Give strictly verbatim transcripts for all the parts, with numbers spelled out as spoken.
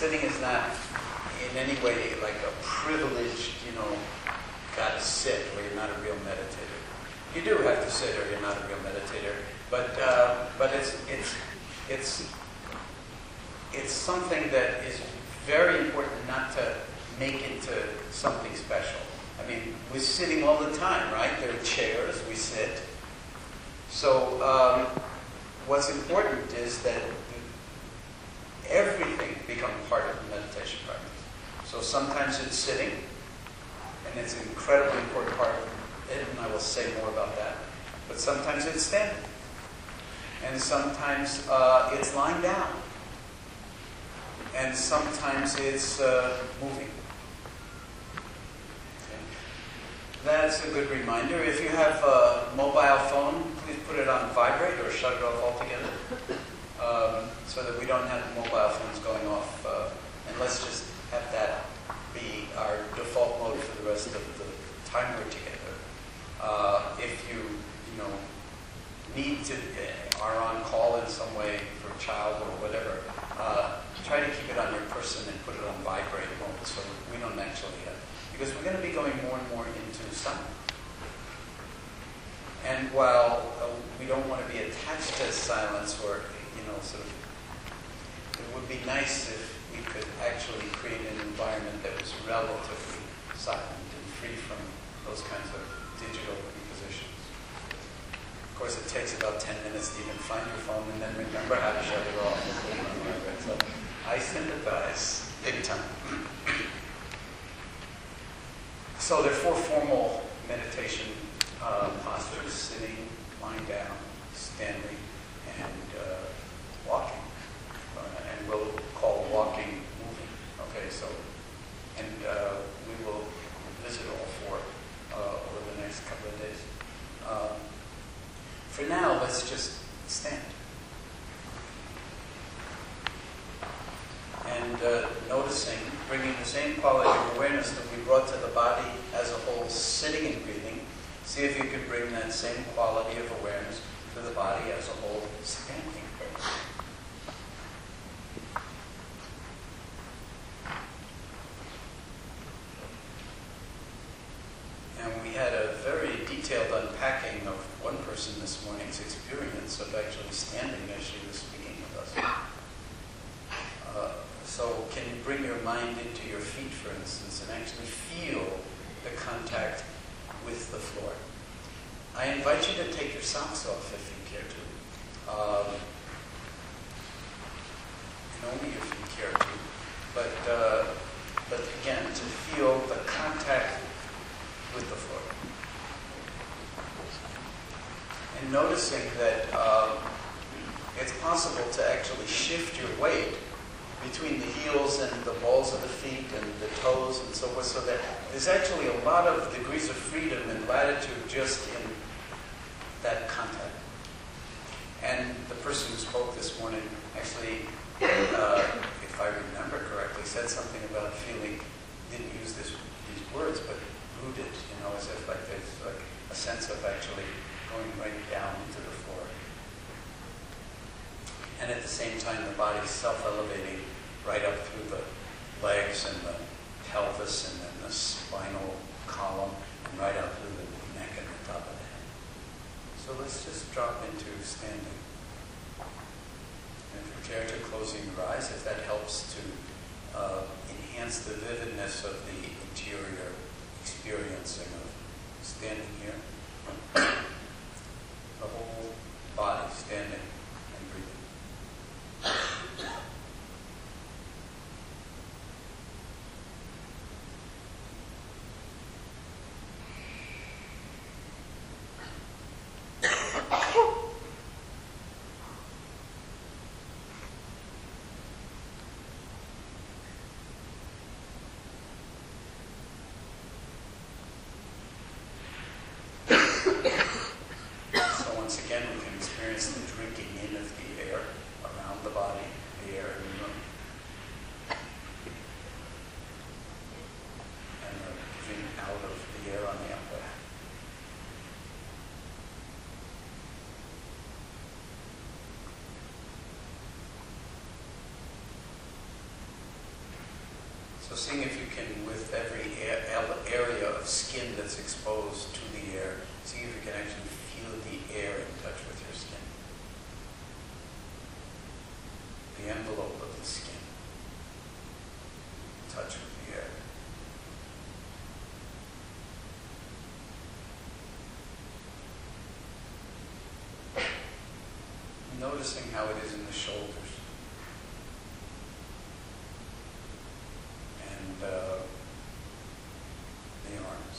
sitting is not in any way like a privileged, you know, gotta sit, or you're not a real meditator. You do have to sit, or you're not a real meditator. But uh, but it's it's it's it's something that is very important not to make into something special. I mean, we're sitting all the time, right? There are chairs, we sit. So um, what's important is that everything becomes part of the meditation practice. So sometimes it's sitting, and it's an incredibly important part of it, and I will say more about that. But sometimes it's standing. And sometimes uh, it's lying down. And sometimes it's uh, moving. Okay. That's a good reminder. If you have a mobile phone, please put it on vibrate or shut it off altogether. Um, so that we don't have mobile phones going off. Uh, and let's just have that be our default mode for the rest of the time we're together. Uh, if you, you know, need to, uh, are on call in some way for a child or whatever, uh, try to keep it on your person and put it on vibrate mode so we don't actually have, because we're going to be going more and more into summer. And while uh, we don't want to be attached to silence or, you know, sort of, it would be nice if we could actually create an environment that was relatively silent and free from those kinds of digital repositions. Of course, it takes about ten minutes to even find your phone and then remember how to shut it off. So I sympathize big time. So there are four formal meditation uh, postures: sitting, lying down, standing, and uh, walking. Uh, and we'll call walking moving. Okay, so, and uh, we will visit all four uh, over the next couple of days. Um, for now, let's just stand. And uh, noticing, bringing the same quality of awareness that we brought to the body as a whole, sitting and breathing. See if you can bring that same quality of awareness to the body as a whole, standing. And we had a very detailed unpacking of one person this morning's experience of actually standing as she was speaking with us. Uh, so can you bring your mind into your feet, for instance, and actually feel the contact with the floor? I invite you to take your socks off if you care to. Um, and only if you care to. But, uh, but again, to feel the contact with the floor. And noticing that um, it's possible to actually shift your weight between the heels and the balls of the feet and the toes and so forth, so that there's actually a lot of degrees of freedom and latitude just in that contact. And the person who spoke this morning actually, uh, if I remember correctly, said something about feeling, didn't use this, these words, but rooted, you know, as if like there's like a sense of actually going right down into the floor. And at the same time, the body's self-elevating right up through the legs and the pelvis and then the spinal column and right up through the neck and the top of the head. So let's just drop into standing. And if you care to, closing your eyes, if that helps to uh, enhance the vividness of the interior experiencing of standing here. The whole body standing and breathing. So seeing if you can, with every area of skin that's exposed to the air, seeing if you can actually feel the air in touch with your skin. The envelope of the skin. Touch with the air. Noticing how it is in the shoulders. And uh, the arms.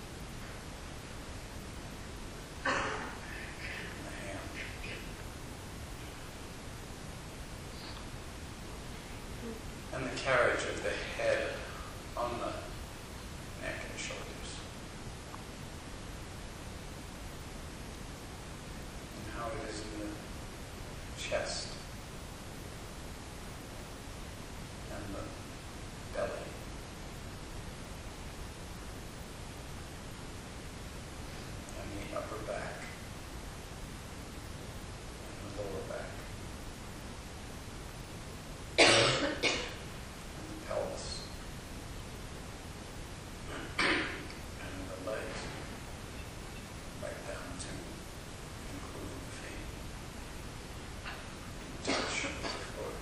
And the hand. And the carriage of the head on the neck and shoulders. And how it is in the chest and the belly. And the upper back and the lower back. And the pelvis. And the legs. Right down to including the feet. Touch with the floor.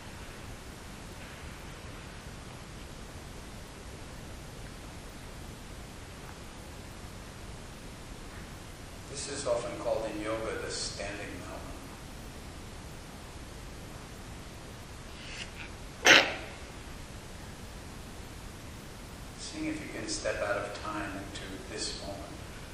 This is often called in yoga the standing mountain. Seeing if you can step out of time into this moment.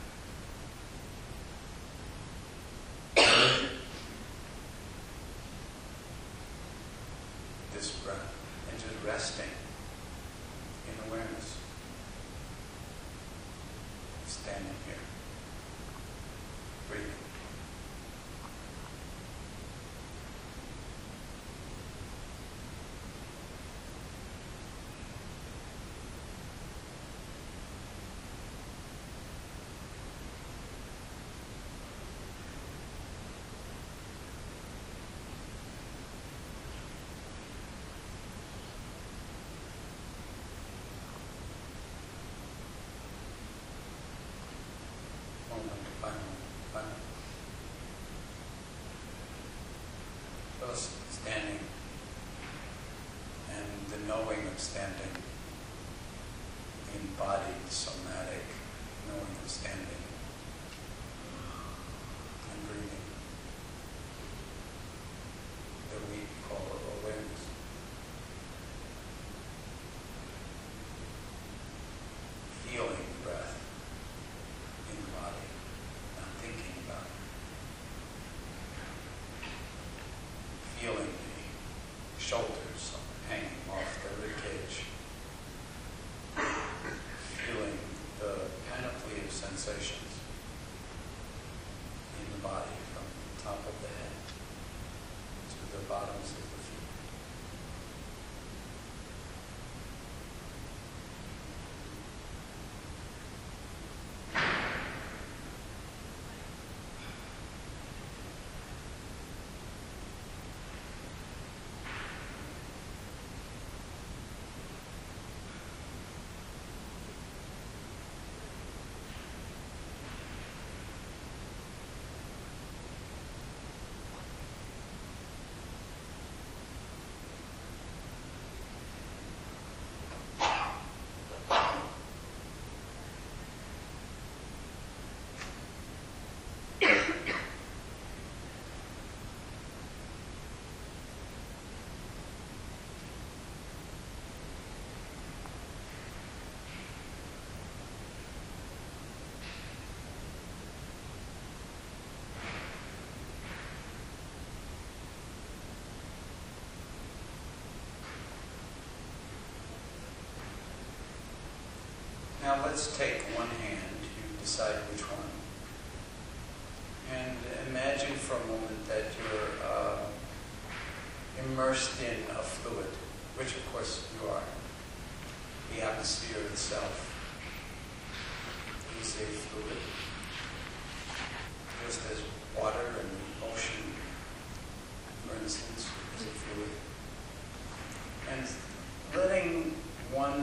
This breath, and just resting in awareness. Standing here. Breathing. Moment by moment by moment. Just standing and the knowing of standing, the embodied somatic knowing of standing and breathing that we call awareness. Feeling the breath in the body, not thinking about it. Feeling the shoulders hanging off the ribcage. Feeling the panoply of sensations in the body from the top of the head to the bottoms of the feet. Now let's take one hand, you decide which one, and imagine for a moment that you're uh, immersed in a fluid, which of course you are. The atmosphere itself is a fluid, just as water and the ocean, for instance, is a fluid. And letting one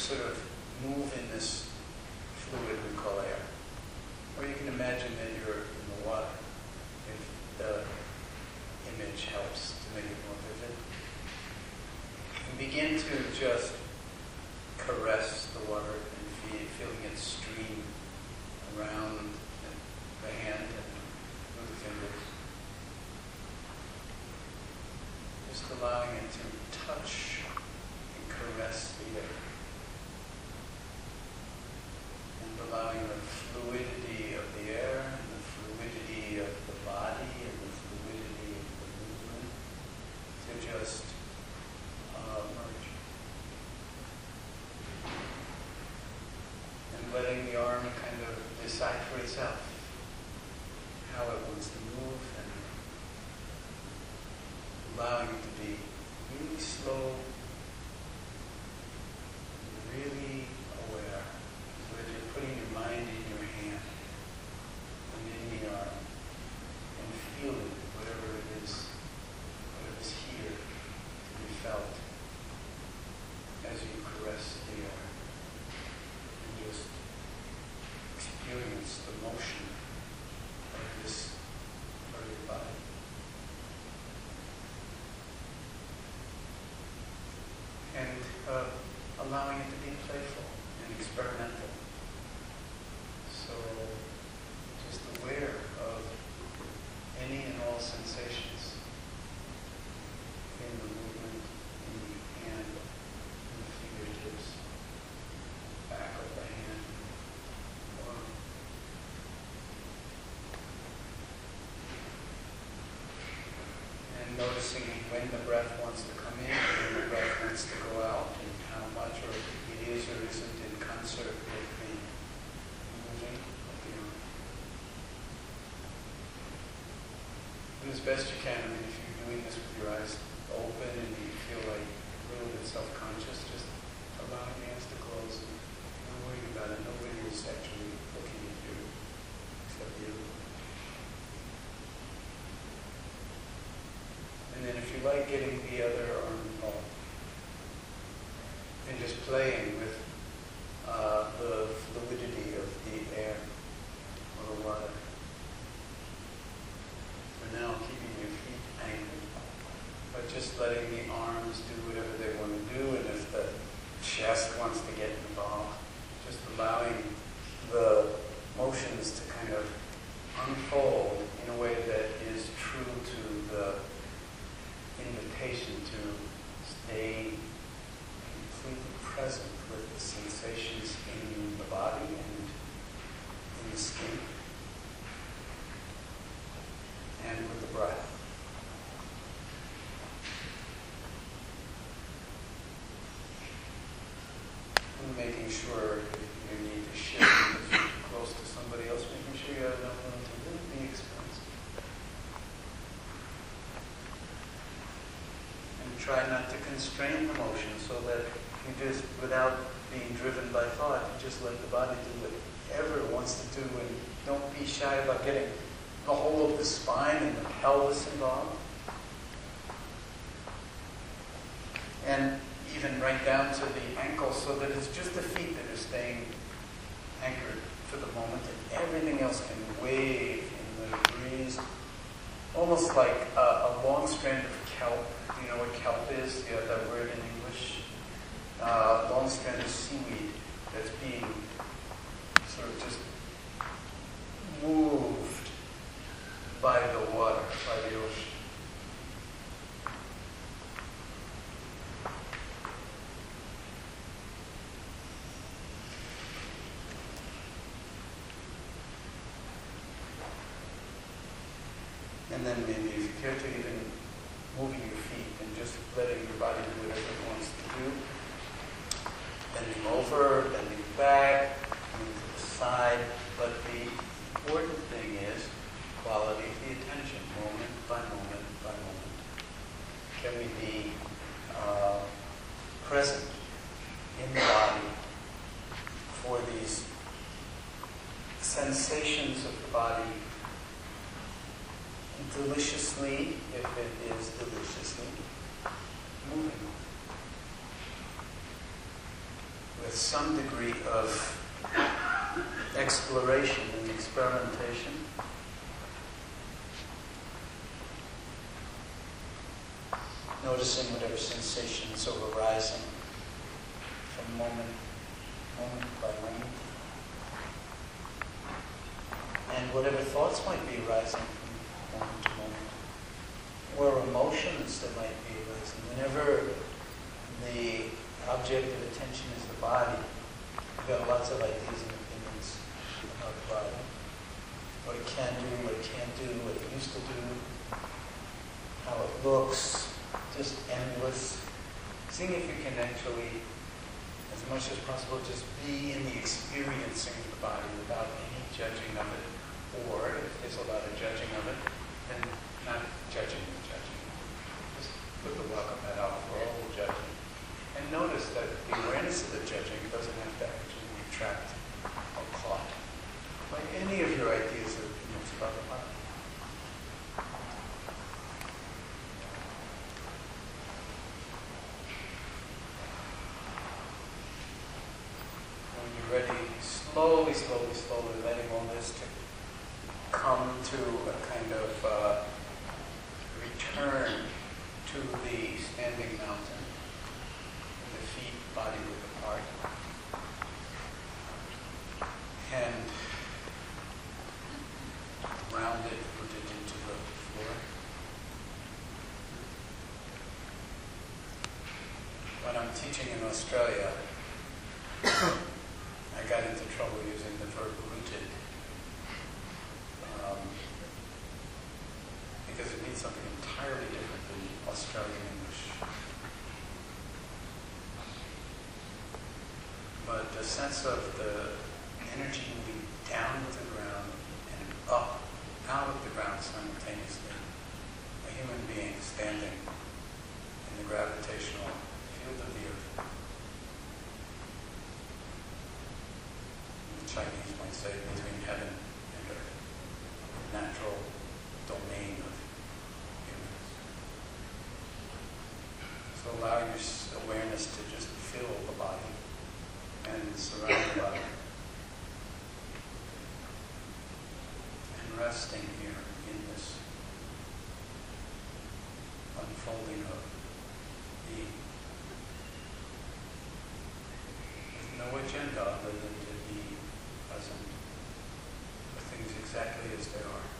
sort of move in this fluid we call air. Or you can imagine that you're in the water, if the image helps to make it more vivid. And begin to just caress the water and feel, feeling it stream around the hand and through the fingers. Just allowing it to touch and caress the air. And allowing the fluidity of the air and the fluidity of the body and the fluidity of the movement to just uh, merge. And letting the arm kind of decide for itself how it wants to move, and allowing it to be really slow, really aware, so that you're putting your mind in your hand and in the arm and feeling whatever it is, whatever's here to be felt as you caress the air and just experience the motion of this part of your body. And uh, allowing it to be playful and experimental. So just aware of any and all sensations in the movement, in the hand, in the fingertips, back of the hand, or and noticing when the breath wants to come in, when the breath wants to go out, and how much or it is or isn't in concert with the moving of the arm. Do as best you can. I mean, if you're doing this with your eyes open and you feel like a little bit self-conscious, just allowing the eyes to close and not worrying about it. Nobody is actually looking at you except you. And then if you like, getting the other arm involved and just playing with uh, the fluidity of the air or the water. For now, keeping your feet anchored, but just letting the arms do whatever they want to do, and if the chest wants to get involved, just allowing the motions to kind of unfold in a way that is true to the invitation to stay completely present with the sensations in the body and in the skin and with the breath. And making sure if you need to shift if you're close to somebody else, making sure you have enough room to really be expansive. Try not to constrain the motion, so that you just, without being driven by thought, you just let the body do whatever it wants to do, and don't be shy about getting the whole of the spine and the pelvis involved. And even right down to the ankles, so that it's just the feet that are staying anchored for the moment, and everything else can wave in the breeze, almost like a, a long strand of kelp. You know what kelp is? You have that word in English. Uh, long strand of seaweed that's being sort of just moved by the water, by the ocean. And then maybe if you care to, even moving your feet and just letting your body do whatever it wants to do. Bending over, bending back, moving to the side. But the important thing is quality of the attention, moment by moment by moment. Can we be uh, present in the body for these sensations of the body deliciously, if it is deliciously, moving. with some degree of exploration and experimentation. Noticing whatever sensations are arising from moment, moment by moment. And whatever thoughts might be arising from moment to moment. Or emotions that might be arising. Whenever the object of attention is the body, you've got lots of ideas and opinions about the body. What it can do, what it can't do, what it used to do, how it looks, just endless. Seeing if you can actually, as much as possible, just be in the experiencing of the body without any judging of it. Or if there's a lot of judging of it, then not judging the judging. Just put the welcome mat out for all the judging. And notice that the awareness of the judging doesn't have to actually be trapped or caught by any of your ideas or opinions about the body. When you're ready, slowly, slowly, slowly letting all this to come to a kind of uh, return to the standing mountain, the feet, body width apart, and rounded, rooted into the floor. When I'm teaching in Australia, I got into trouble using the verb rooted. Um, because it means something entirely different than Australian English. But the sense of the energy moving down to the ground and up, out of the ground simultaneously. A human being standing in the gravitational field of the earth. The Chinese might say between heaven and earth. Natural domain of humans. So allow your awareness to just fill the body and surround the body. And resting here in this unfolding of being. With no agenda other than to be present with things exactly as they are.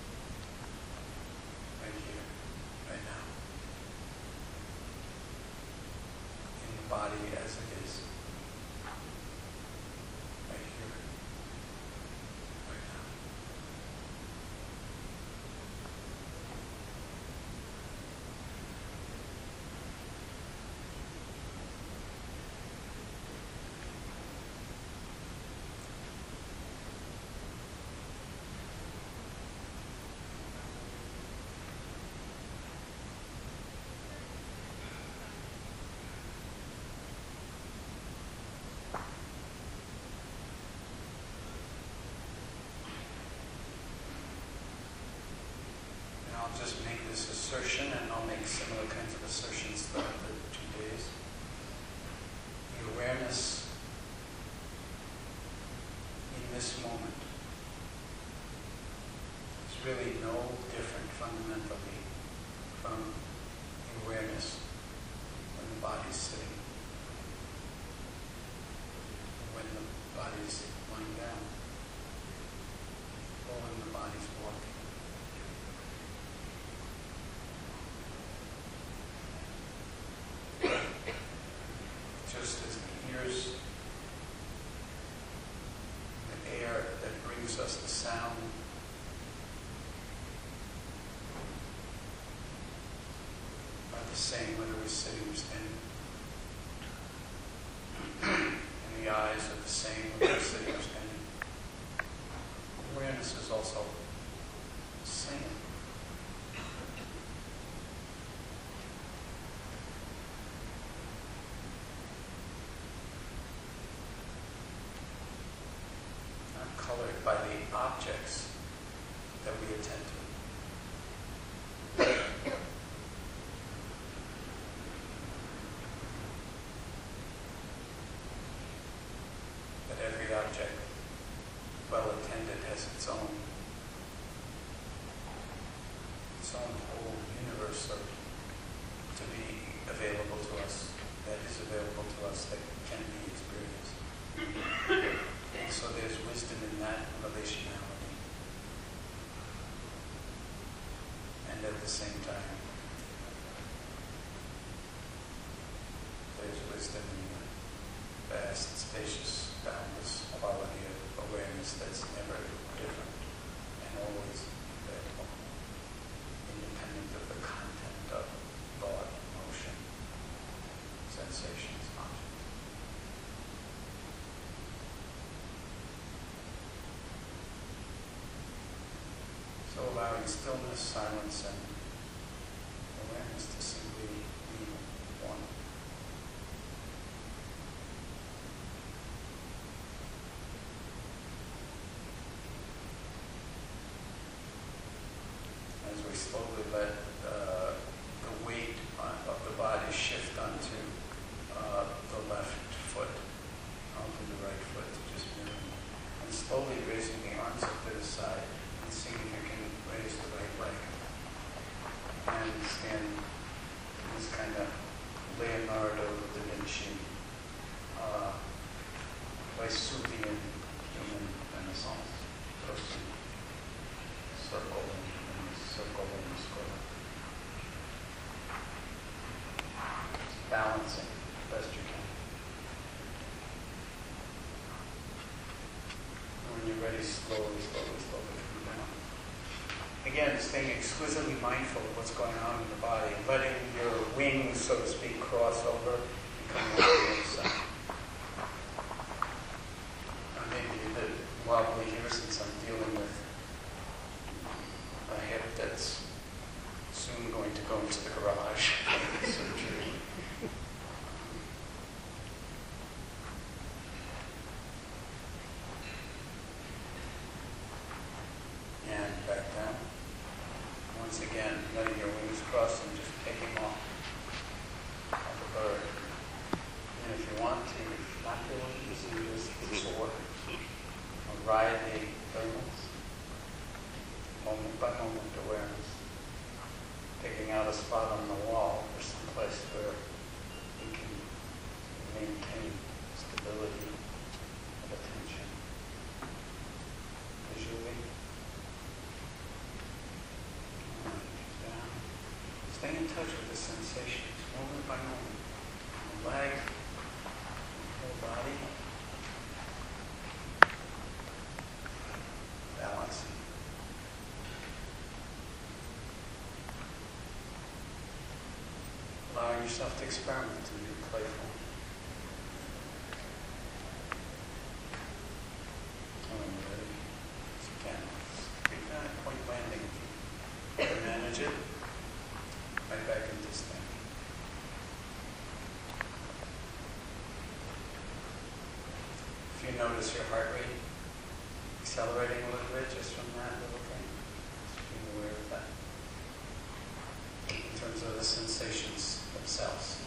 Right here, right now. In the body as it is. Right here, right now. I'll just make this assertion, and I'll make similar kinds of assertions throughout the two days. The awareness in this moment is really no different fundamentally from the awareness when the body's sitting, when the body's lying down, or when the body's walking. Just as the ears, the air that brings us the sound, are the same whether we're sitting or standing. And the eyes are the same whether we're sitting or standing. Awareness is also the same. Colored by the objects that we attend to. every object, well attended, has its own, its own whole universe of, to be available to us, that is available to us, that can be experienced. And so there's wisdom in that relationality. And at the same time, there's wisdom in the vast, spacious, boundless quality of awareness that's never different and always available, independent of the content of thought, emotion, sensations, objects. So allowing stillness, silence, and awareness to simply be one. As we slowly let uh, the weight on, of the body shift onto uh, the left foot, onto the right foot, to just mirroring. And slowly raising the arms up to the side and seeing if you can raise the right leg. And stand in this kind of Leonardo da Vinci, uh, Vesuvian human renaissance. Person, circle and circle and square. Just balancing the best you can. And when you're ready, slowly, slowly, slowly come down. Again, staying exquisitely mindful of what's going on in the body, letting your wings, so to speak, cross over and come over to the other side. Now maybe a bit wobbly here since I'm dealing with a hip that's soon going to go into the garage for surgery. And back down. Once again, letting your wings cross and just taking off like a bird. And if you want to, not doing this, you just soar or ride the thermals, moment by moment awareness, picking out a spot on the wall or some place where you can maintain stability of attention visually. Stay in touch with the sensations, moment by moment. The leg, the whole body. Balancing. Allowing yourself to experiment and be playful. And when you're ready, as you can, take that point landing. If you can manage it. Right back into standing. If you notice your heart rate accelerating a little bit just from that little thing, just being aware of that. In terms of the sensations themselves.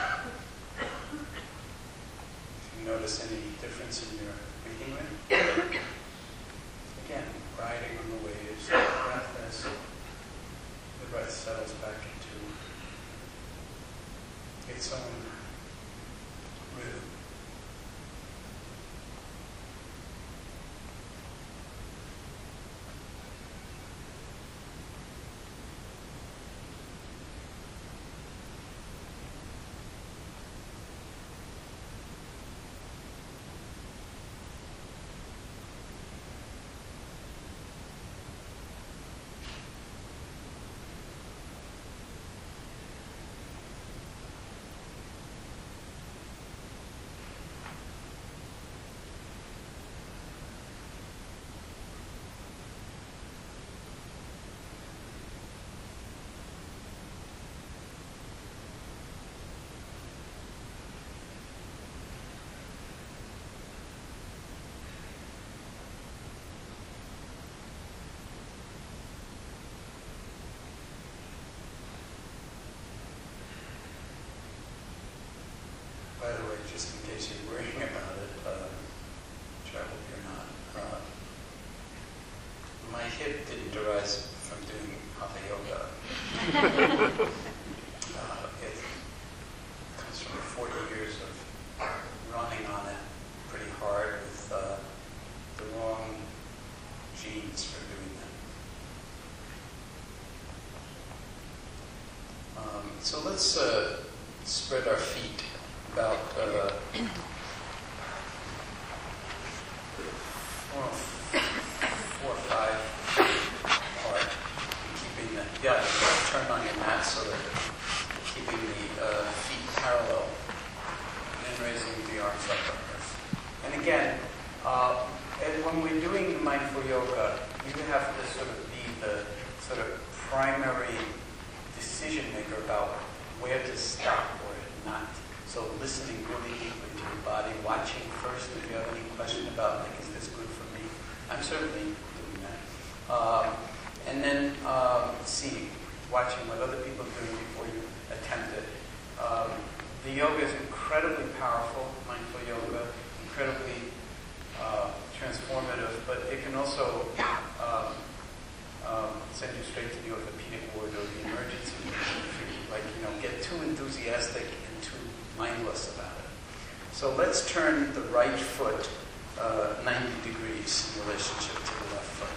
If you notice any difference in your breathing rate, again, riding on the waves, the breath as the breath settles back into its own rhythm. By the way, just in case you're worrying about it, uh, which I hope you're not. Uh, my hip didn't arise from doing Hatha Yoga. uh, it comes from forty years of running on it pretty hard with uh, the wrong genes for doing that. Um, so let's uh, spread our feet about uh, four, four or five apart, keeping the, yeah, turn on your mat so that keeping the uh, feet parallel, and then raising the arms up like this. And again, uh, and when we're doing mindful yoga, you have to sort of be the sort of primary decision maker about where to stop or not. So listening really deeply to your body, watching first if you have any question about, like, is this good for me? I'm certainly doing that. Um, and then um, see, watching what other people are doing before you attempt it. Um, the yoga is incredibly powerful, mindful yoga, incredibly uh, transformative, but it can also um, um, send you straight to the orthopedic ward or the emergency room if you, like, you know, get too enthusiastic and too mindless about it. So let's turn the right foot uh, ninety degrees in relationship to the left foot.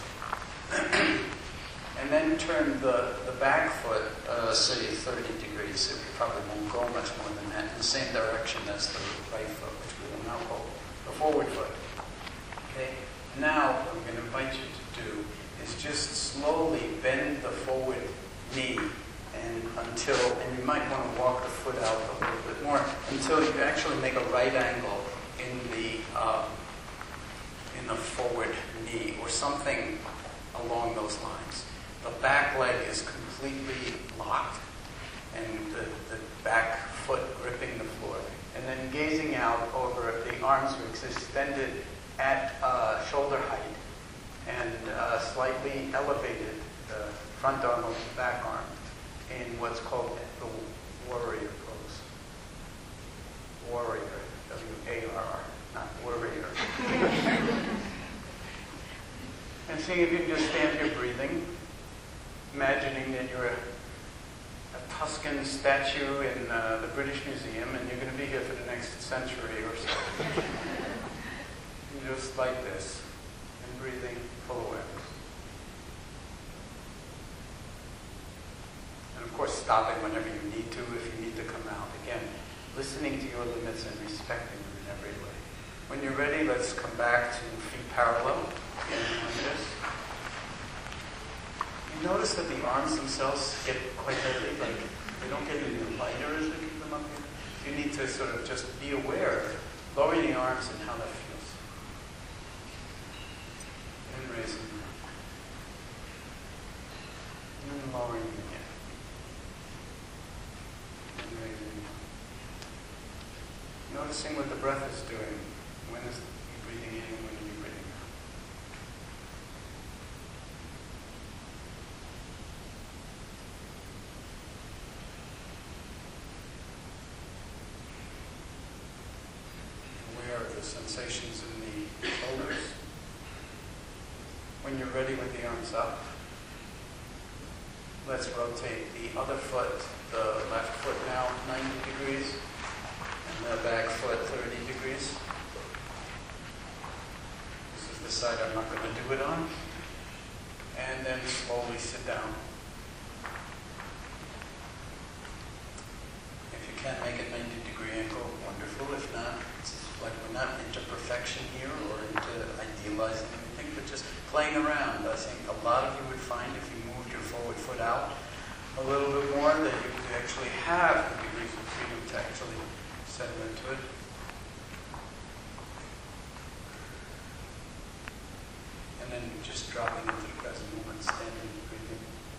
And then turn the, the back foot, uh, say thirty degrees. It probably won't go much more than that, in the same direction as the right foot, which we will now call the forward foot. Okay? Now, what I'm going to invite you to do is just slowly bend the forward knee and until, and you might want to walk the foot out a little bit more, until you actually make a right angle in the um, in the forward knee, or something along those lines. The back leg is completely locked, and the, the back foot gripping the floor. And then gazing out over, the arms are extended at uh, shoulder height, and uh, slightly elevated, the front arm over the back arm, in what's called the warrior pose. Warrior, W A R R, not warrior. And seeing if you can just stand here breathing, imagining that you're a, a Tuscan statue in uh, the British Museum, and you're going to be here for the next century or so. Just like this, and breathing full awareness. And of course, stopping whenever you need to, if you need to come out. Again, listening to your limits and respecting them in every way. When you're ready, let's come back to feet parallel. Again, like this. You notice that the arms themselves get quite heavy, like they don't get any lighter as we keep them up here. You need to sort of just be aware, lower the arms and how that feels. And raising them. And then lowering them again. And raising them. Noticing what the breath is doing. When is you breathing in and when are you breathing out? Aware of the sensations in the shoulders. When you're ready with the arms up, let's rotate the other foot, the left foot now ninety degrees, and the back foot thirty degrees. This is the side I'm not going to do it on. And then slowly sit down. If you can't make a ninety degree angle, wonderful. If not, it's like we're not into perfection here or into idealizing anything, but just playing around. I think a lot of you would find if you moved your forward foot out a little bit more that you could actually have the degrees of freedom to actually settle into it. And then just dropping into the present moment, standing, breathing.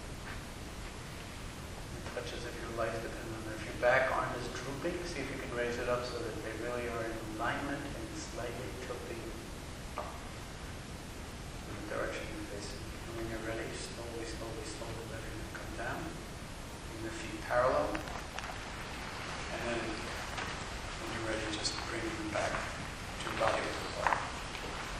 It touches if your life depends on it. If your back arm is drooping, see if you can raise it up so that they really are in alignment and slightly tilting up in the direction you're facing. And when you're ready, slowly, slowly, slowly letting it come down. Bring the feet parallel. And then when you're ready, just bring them back to your body with the body.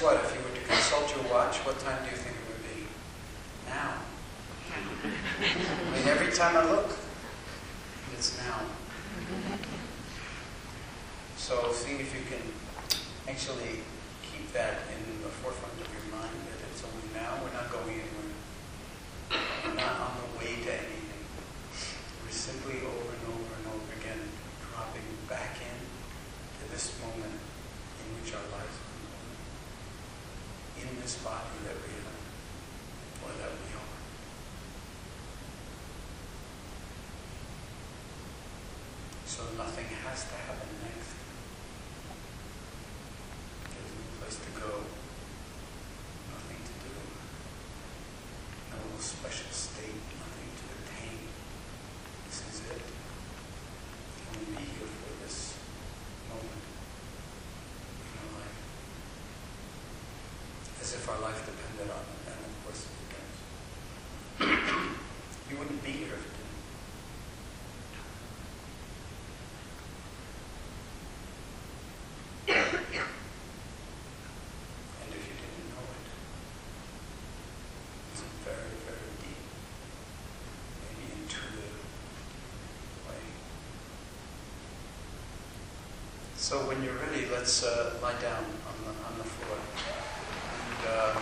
what? If you were to consult your watch, what time do you think it would be? Now. I mean, every time I look, it's now. So see if you can actually keep that in the forefront of your mind, that it's only now. We're not going anywhere. We're not on the way to anything. We're simply over and over and over again dropping back in to this moment in which our lives are going, in this body that we have, or that we are. So nothing has to happen next. There's no place to go, nothing to do, no special state, nothing to attain. This is it. Only be here for this moment in our life. As if our life depended on it, and of course it does. You wouldn't be here if it didn't. And if you didn't know it, it's a very, very deep, maybe intuitive way. So when you're ready, let's uh, lie down on the, on the floor. And uh,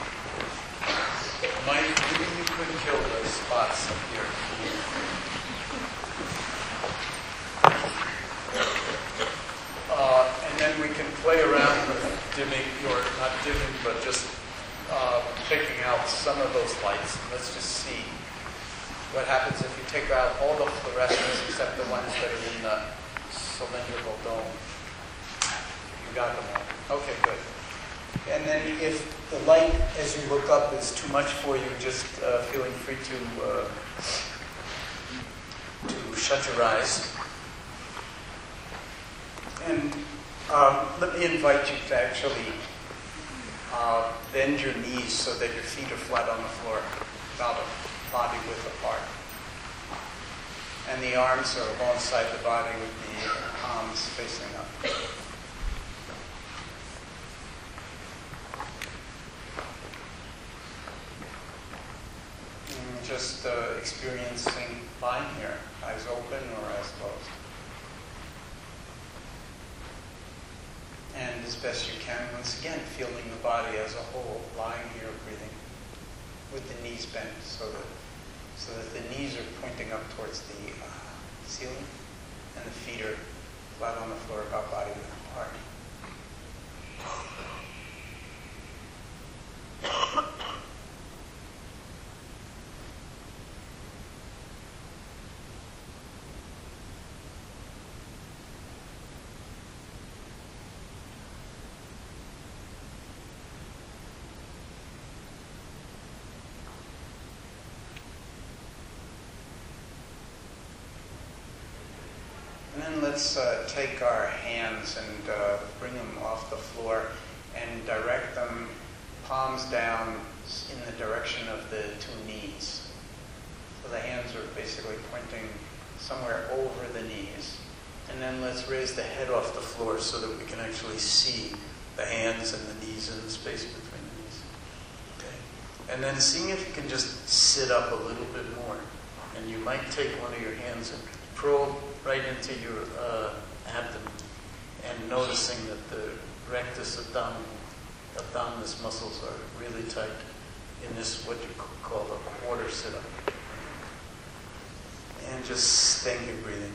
Mike, maybe you could kill those spots up here. Uh, and then we can play around with dimming, or not dimming, but just uh, picking out some of those lights. Let's just see what happens if you take out all the fluorescents except the ones that are in the cylindrical dome. You got them all. Okay, good. And then if the light, as you look up, is too much for you, just uh, feeling free to, uh, to shut your eyes. And uh, let me invite you to actually uh, bend your knees so that your feet are flat on the floor, about a body width apart. And the arms are alongside the body with the palms facing up. And just uh, experiencing lying here, eyes open or eyes closed. And as best you can, once again, feeling the body as a whole, lying here, breathing, with the knees bent so that, so that the knees are pointing up towards the uh, ceiling, and the feet are flat on the floor, about body width apart. And then let's uh, take our hands and uh, bring them off the floor and direct them palms down in the direction of the two knees. So the hands are basically pointing somewhere over the knees. And then let's raise the head off the floor so that we can actually see the hands and the knees and the space between the knees. Okay. And then seeing if you can just sit up a little bit more. And you might take one of your hands and probe right into your uh, abdomen, and noticing that the rectus abdominis, abdominis muscles are really tight in this, what you call a quarter sit-up. And just staying here breathing.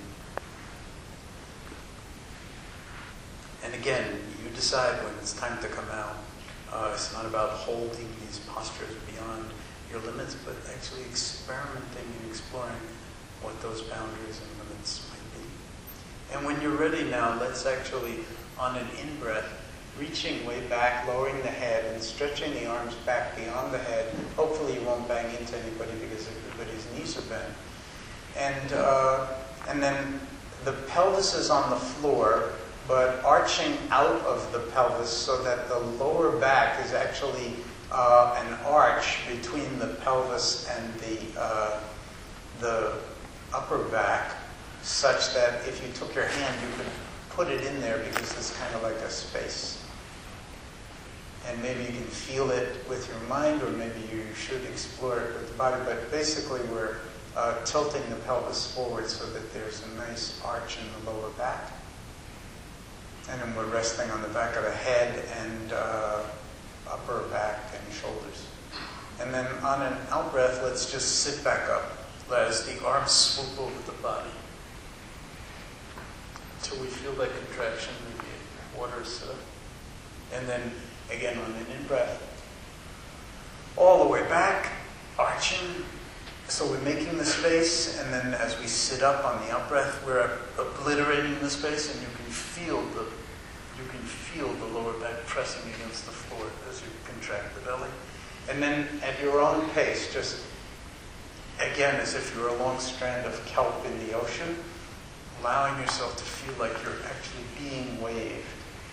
And again, you decide when it's time to come out. Uh, it's not about holding these postures beyond your limits, but actually experimenting and exploring what those boundaries and limits might be. And when you're ready now, let's actually, on an in-breath, reaching way back, lowering the head, and stretching the arms back beyond the head. Hopefully you won't bang into anybody because everybody's knees are bent. And, uh, and then the pelvis is on the floor, but arching out of the pelvis so that the lower back is actually uh, an arch between the pelvis and the, uh, the upper back, such that if you took your hand, you could put it in there because it's kind of like a space. And maybe you can feel it with your mind, or maybe you should explore it with the body. But basically, we're uh, tilting the pelvis forward so that there's a nice arch in the lower back. And then we're resting on the back of the head and uh, upper back and shoulders. And then on an out breath, let's just sit back up as the arms swoop over the body until we feel that contraction, maybe a quarter or so. And then again on an in-breath, all the way back, arching. So we're making the space, and then as we sit up on the out-breath, we're obliterating the space, and you can feel the you can feel the lower back pressing against the floor as you contract the belly. And then at your own pace, just again as if you're a long strand of kelp in the ocean, allowing yourself to feel like you're actually being waved.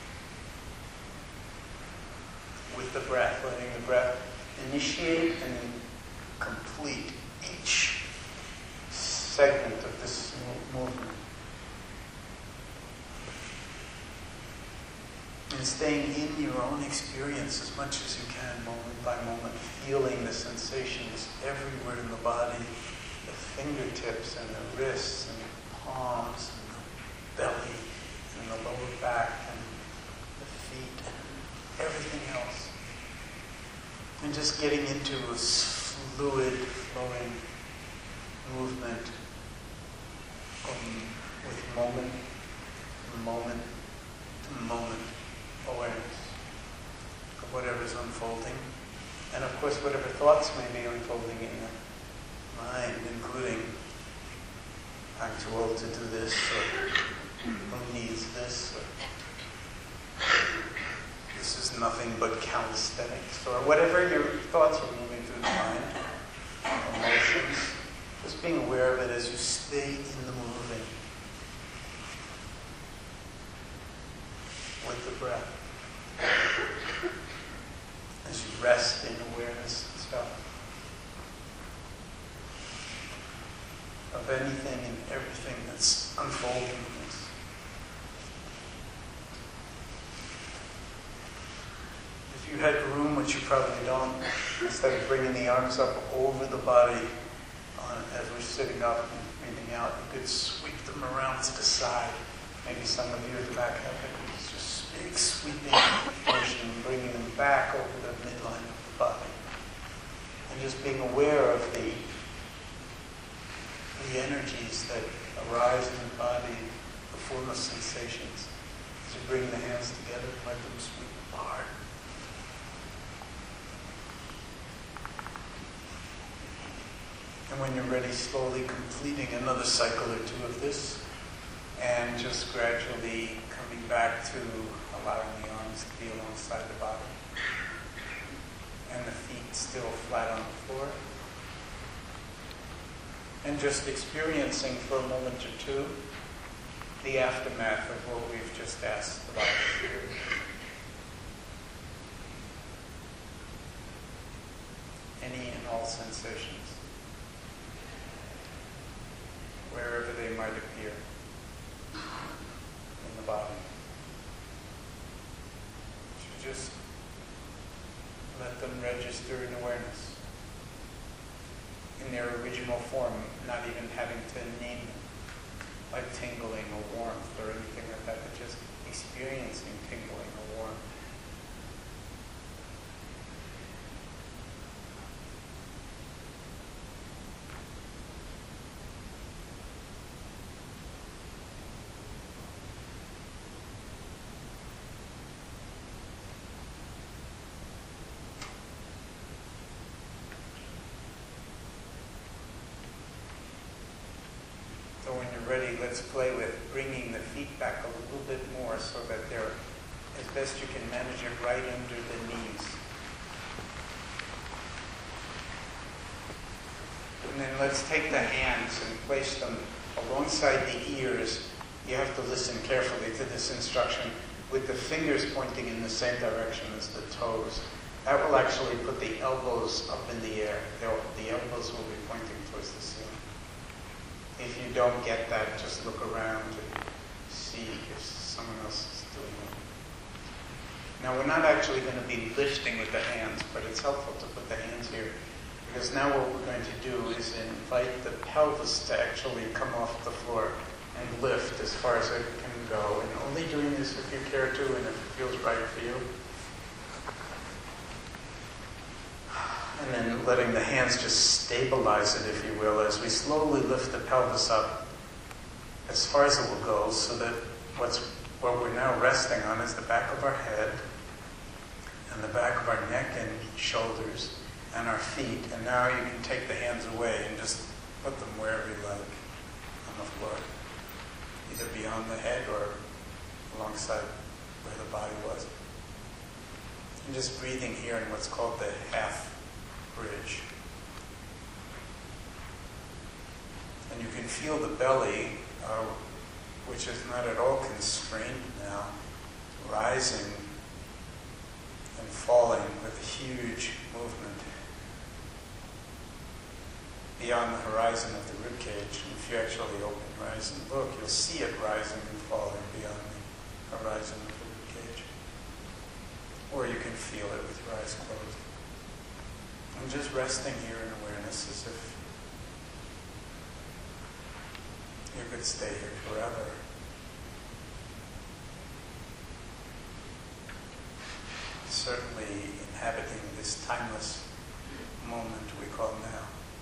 With the breath, letting the breath initiate and then complete each segment of this movement. And staying in your own experience as much as you can, moment by moment, feeling the sensations everywhere in the body, the fingertips and the wrists and the palms and the belly and the lower back and the feet and everything else. And just getting into a fluid, flowing movement um, with moment to moment to moment awareness of whatever's unfolding. And of course, whatever thoughts may be unfolding in the mind, including, I'm too old to do this, or who needs this, or this is nothing but calisthenics, or whatever your thoughts are moving through the mind, emotions, just being aware of it as you stay in the moving with the breath. As you rest in awareness and stuff of anything and everything that's unfolding in this. If you had room, which you probably don't, instead of bringing the arms up over the body on, as we're sitting up and breathing out, you could sweep them around to the side. Maybe some of you at the back have it. It's just big sweeping motion, bringing them back over the midline of the body. And just being aware of the, the energies that arise in the body, the formless sensations. As you bring the hands together, let them sweep apart. And when you're ready, slowly completing another cycle or two of this, and just gradually coming back to allowing the arms to be alongside the body, and the feet still flat on the floor, and just experiencing for a moment or two the aftermath of what we've just asked about here. Any and all sensations, wherever they might appear in the body. So just let them register in awareness in their original form, not even having to name them, like tingling or warmth or anything like that, but just experiencing tingling or warmth. So when you're ready, let's play with bringing the feet back a little bit more so that they're, as best you can manage it, right under the knees. And then let's take the hands and place them alongside the ears. You have to listen carefully to this instruction with the fingers pointing in the same direction as the toes. That will actually put the elbows up in the air. They'll, the elbows will be pointing towards the ceiling. If you don't get that, just look around and see if someone else is doing it. Now we're not actually going to be lifting with the hands, but it's helpful to put the hands here, because now what we're going to do is invite the pelvis to actually come off the floor and lift as far as it can go. And only doing this if you care to and if it feels right for you. And then letting the hands just stabilize it, if you will, as we slowly lift the pelvis up as far as it will go, so that what's what we're now resting on is the back of our head and the back of our neck and shoulders and our feet. And now you can take the hands away and just put them wherever you like on the floor, either beyond the head or alongside where the body was. And just breathing here in what's called the half bridge. And you can feel the belly, uh, which is not at all constrained now, rising and falling with a huge movement beyond the horizon of the rib cage. And if you actually open your eyes and look, you'll see it rising and falling beyond the horizon of the rib cage. Or you can feel it with your eyes closed. And just resting here in awareness as if you could stay here forever. Certainly inhabiting this timeless moment we call now.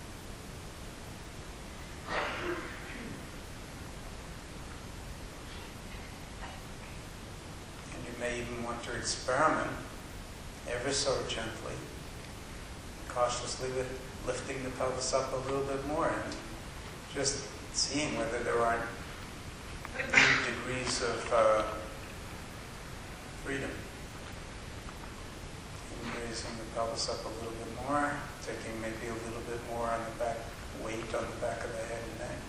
And you may even want to experiment ever so gently, cautiously with lifting the pelvis up a little bit more and just seeing whether there aren't degrees of uh, freedom. And raising the pelvis up a little bit more, taking maybe a little bit more on the back, weight on the back of the head and neck.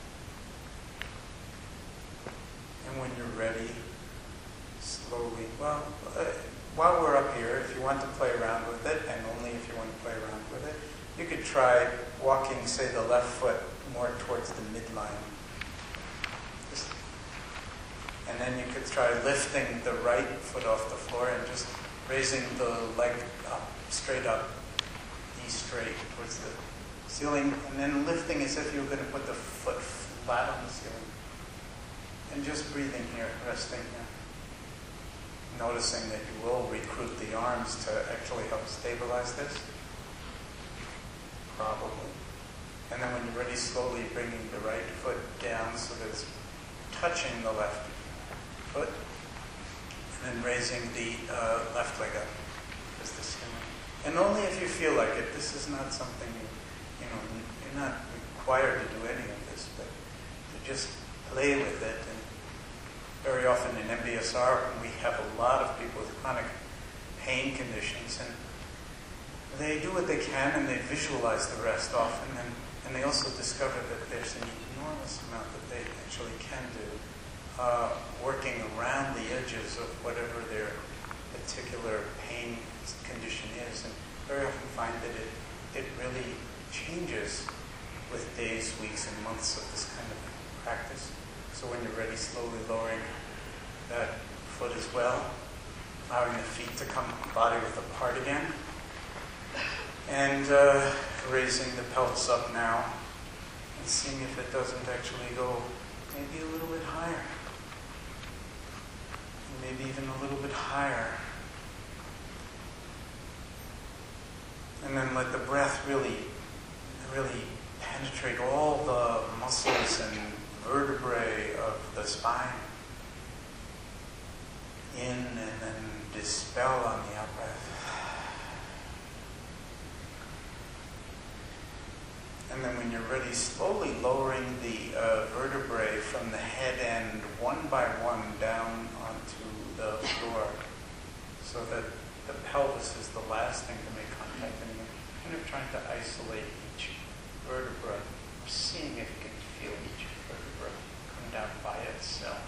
And when you're ready, slowly, well, uh, while we're up here, if you want to play around with it, and only if you want to play around with it, you could try walking, say, the left foot more towards the midline. Just, and then you could try lifting the right foot off the floor and just raising the leg up, straight up, knee straight towards the ceiling, and then lifting as if you were going to put the foot flat on the ceiling. And just breathing here, resting here. Noticing that you will recruit the arms to actually help stabilize this. Probably. And then when you're ready, slowly bringing the right foot down so that it's touching the left foot. And then raising the uh, left leg up as the ceiling. And only if you feel like it. This is not something, you, you know, you're not required to do any of this, but to just play with it. And very often in M B S R, we have a lot of people with chronic pain conditions, and they do what they can, and they visualize the rest often, and, and they also discover that there's an enormous amount that they actually can do, uh, working around the edges of whatever their particular pain condition is, and very often find that it, it really changes with days, weeks, and months of this kind of practice. So when you're ready, slowly lowering that foot as well, allowing the feet to come body width apart again, and uh, raising the pelvis up now, and seeing if it doesn't actually go maybe a little bit higher, and maybe even a little bit higher. And then let the breath really, really penetrate all the muscles and vertebrae of the spine. In and then dispel on the out breath. And then when you're ready, slowly lowering the uh, vertebrae from the head end one by one down onto the floor, so that the pelvis is the last thing to make contact, and you're kind of trying to isolate each vertebra, or seeing if you can feel each vertebra come down by itself.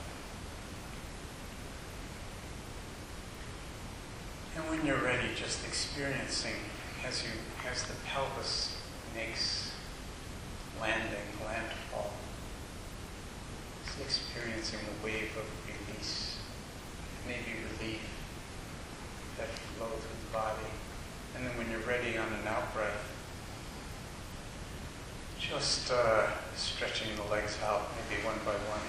And when you're ready, just experiencing as you as the pelvis makes landing, landfall, just experiencing the wave of release, maybe relief, that flow through the body. And then when you're ready on an out-breath, just uh, stretching the legs out, maybe one by one.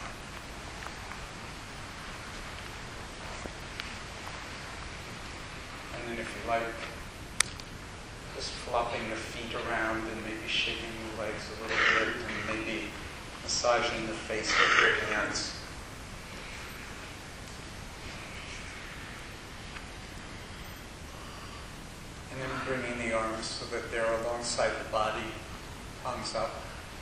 And then if you like, just flopping the feet around and maybe shaking the legs a little bit and maybe massaging the face with your hands. And then bringing the arms so that they're alongside the body, palms up.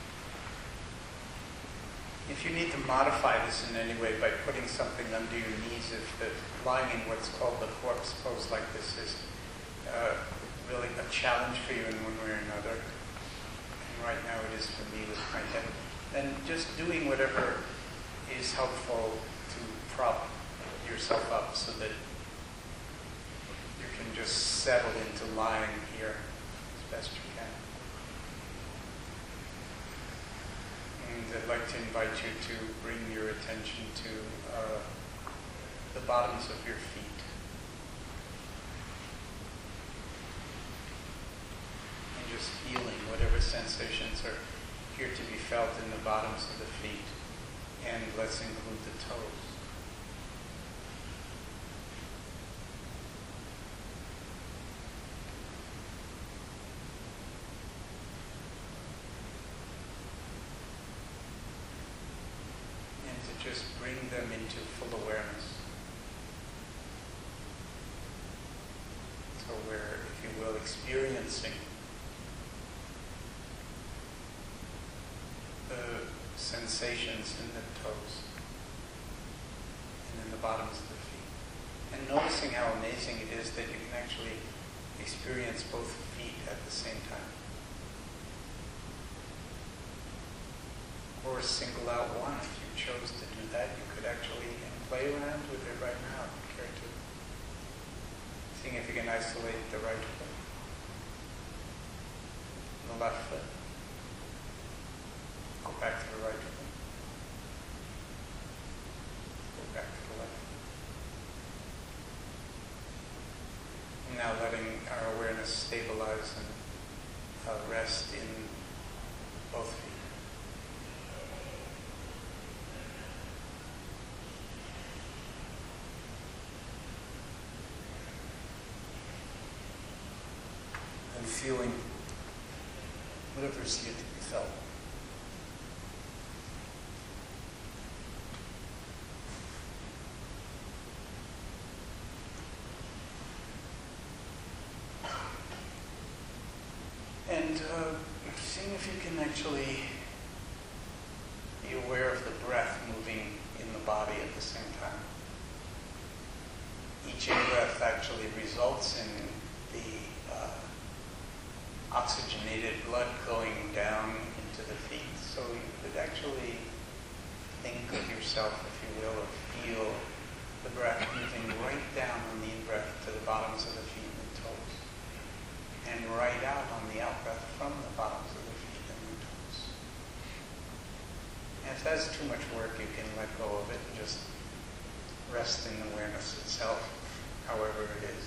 If you need to modify this in any way by putting something under your knees, if the, lying in what's called the corpse pose like this is uh, really a challenge for you in one way or another, and right now it is for me with my head, then just doing whatever is helpful to prop yourself up so that you can just settle into lying here as best you can. And I'd like to invite you to bring your attention to uh, the bottoms of your feet. And just feeling whatever sensations are here to be felt in the bottoms of the feet. And let's include the toes. Just bring them into full awareness. So we're, if you will, experiencing the sensations in the toes and in the bottoms of the feet. And noticing how amazing it is that you can actually experience both feet at the same time. Or single out one. If you chose to do that, you could actually play around with it right now if you care to. Seeing if you can isolate the right foot, the left foot. Go back to the right foot. Go back to the left foot. And now letting our awareness stabilize and uh, rest in both feet. Feeling whatever's here to be felt. And uh, seeing if you can actually be aware of the breath moving in the body at the same time. Each in-breath actually results in the uh, oxygenated blood going down into the feet. So you could actually think of yourself, if you will, or feel the breath moving right down on the in-breath to the bottoms of the feet and the toes. And right out on the out-breath from the bottoms of the feet and the toes. And if that's too much work, you can let go of it and just rest in awareness itself, however it is.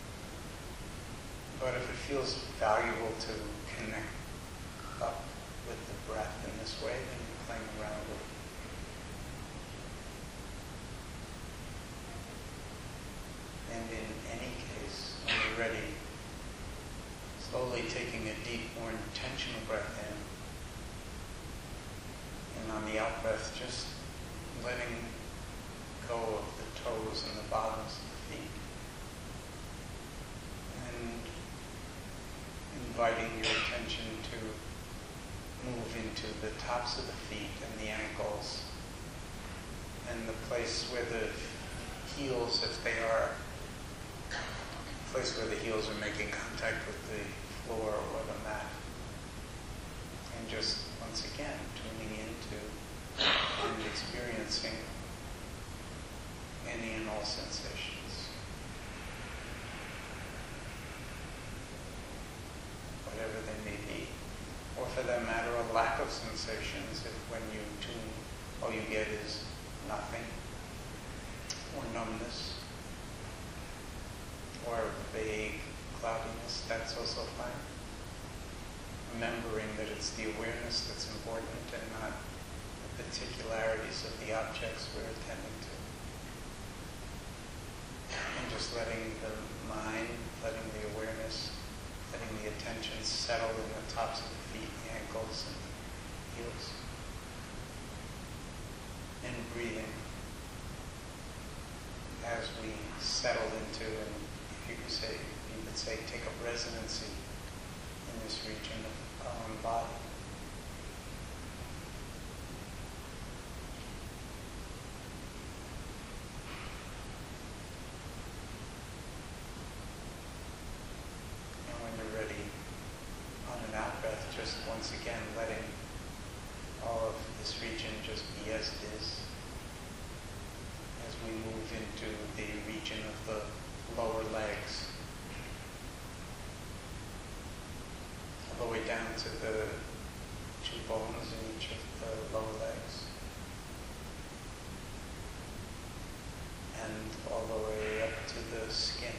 But if it feels valuable to connect up with the breath in this way, then you're playing around with it. And in any case, when you're ready, slowly taking a deep, more intentional breath in. And on the out breath, just letting go of the toes and the bottoms of the feet. And inviting your attention to move into the tops of the feet and the ankles and the place where the heels, if they are, the place where the heels are making contact with the floor or the mat. And just, once again, tuning into and experiencing any and all sensations. Whatever they may be. Or for that matter, a lack of sensations if when you tune, all you get is nothing or numbness. or vague cloudiness, that's also fine. Remembering that it's the awareness that's important and not the particularities of the objects we're attending to. And just letting the mind, letting the awareness, letting the attention settle in the tops of the feet, the ankles, and the heels. And breathing as we settle into, and if you could say, you could say, take up residency in this region of our own body. And when you're ready, on an out breath, just once again letting all of this region just be as it is. As we move into the region of the lower legs, all the way down to the two bones in each of the lower legs, and all the way up to the skin,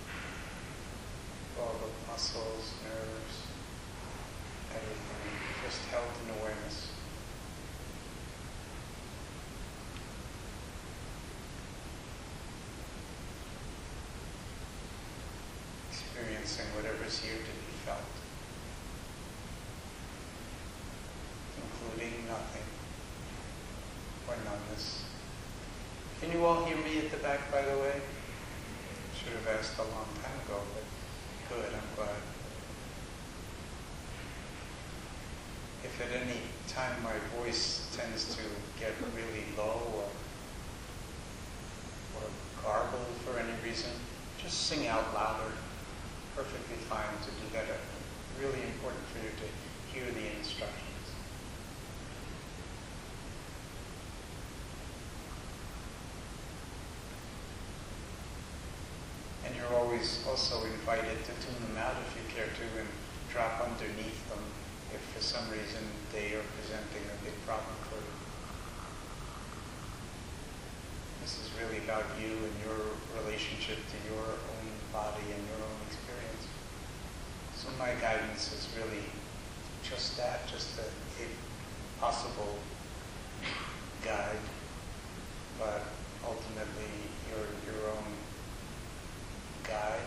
all the muscles, nerves, everything just held in awareness. Experiencing whatever's here to be felt, including nothing or numbness. Can you all hear me at the back, by the way? Should have asked a long time ago, but good, I'm glad. If at any time my voice tends to get really low or, or garbled for any reason, just sing out louder. Perfectly fine to do that. It's really important for you to hear the instructions. And you're always also invited to tune them out if you care to and drop underneath them if for some reason they are presenting a big problem for you. This is really about you and your relationship to your own body and your own experience. So my guidance is really just that, just a, a possible guide, but ultimately your your own guide.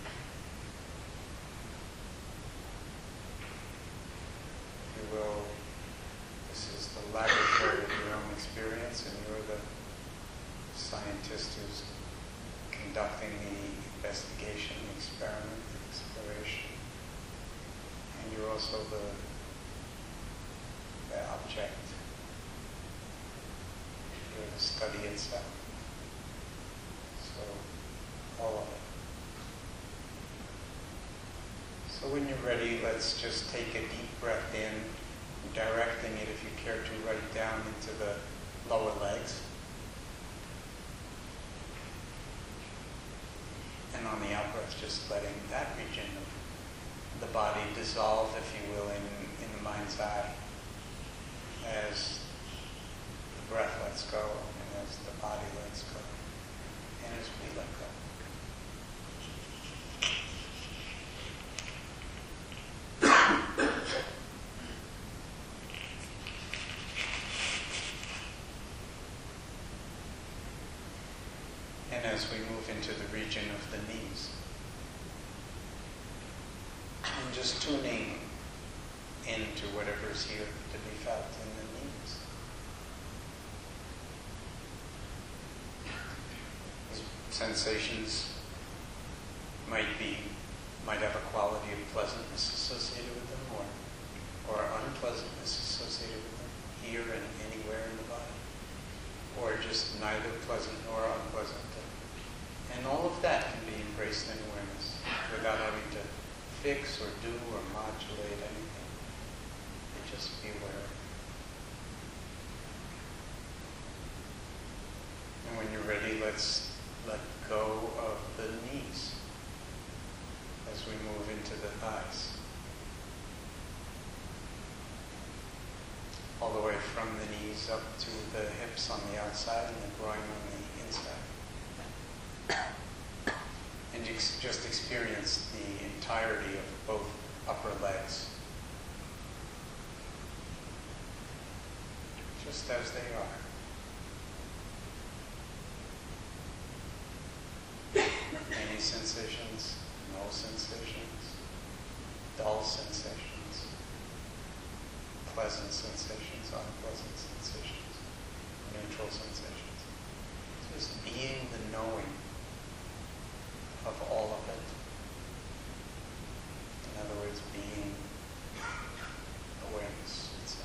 If you will, this is the laboratory of your own experience, and you're the scientist who's conducting the investigation, the experiment, the exploration. And you're also the, the object. You're the study itself. So, all of it. So when you're ready, let's just take a deep breath in, directing it, if you care to, right down into the lower legs. And on the out-breath, just letting that region of the body dissolve, if you will, in, in the mind's eye as the breath lets go and as the body lets go and as we let go. And as we move into the region of the knees, and just tuning into whatever's here to be felt in the knees. These sensations might be, might have a quality of pleasantness associated with them, or, or unpleasantness associated with them, here and anywhere in the body, or just neither pleasant nor unpleasant. And all of that can be embraced in awareness without having to fix or do or modulate anything. You just be aware. And when you're ready, let's let go of the knees as we move into the thighs. All the way from the knees up to the hips on the outside and the groin on the inside. and you ex- just experience the entirety of both upper legs, just as they are. Any sensations, no sensations, dull sensations, pleasant sensations, unpleasant sensations, neutral sensations. Just being the knowing of all of it. In other words, being awareness itself.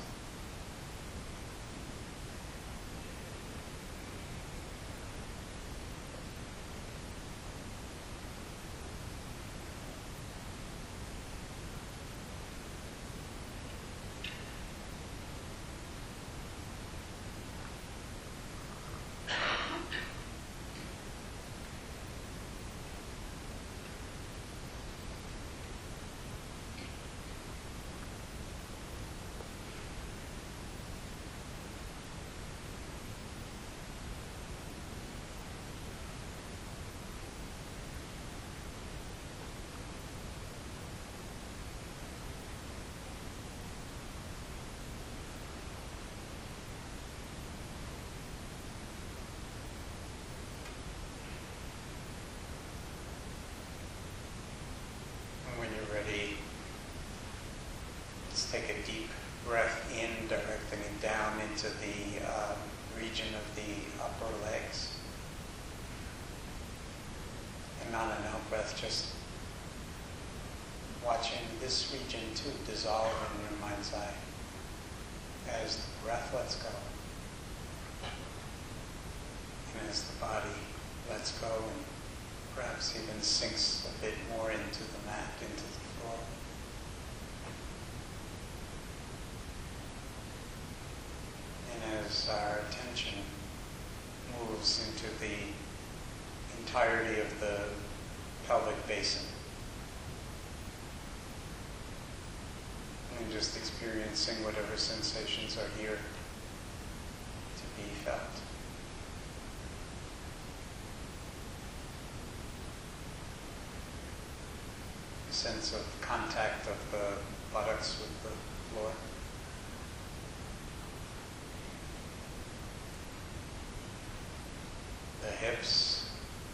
Let's take a deep breath in, directing it down into the um, region of the upper legs. And on an out breath, just watching this region too dissolve in your mind's eye as the breath lets go. And as the body lets go and perhaps even sinks a bit more into the mat, into the floor. And as our attention moves into the entirety of the pelvic basin, and just experiencing whatever sensations are here to be felt. Sense of contact of the buttocks with the floor. The hips,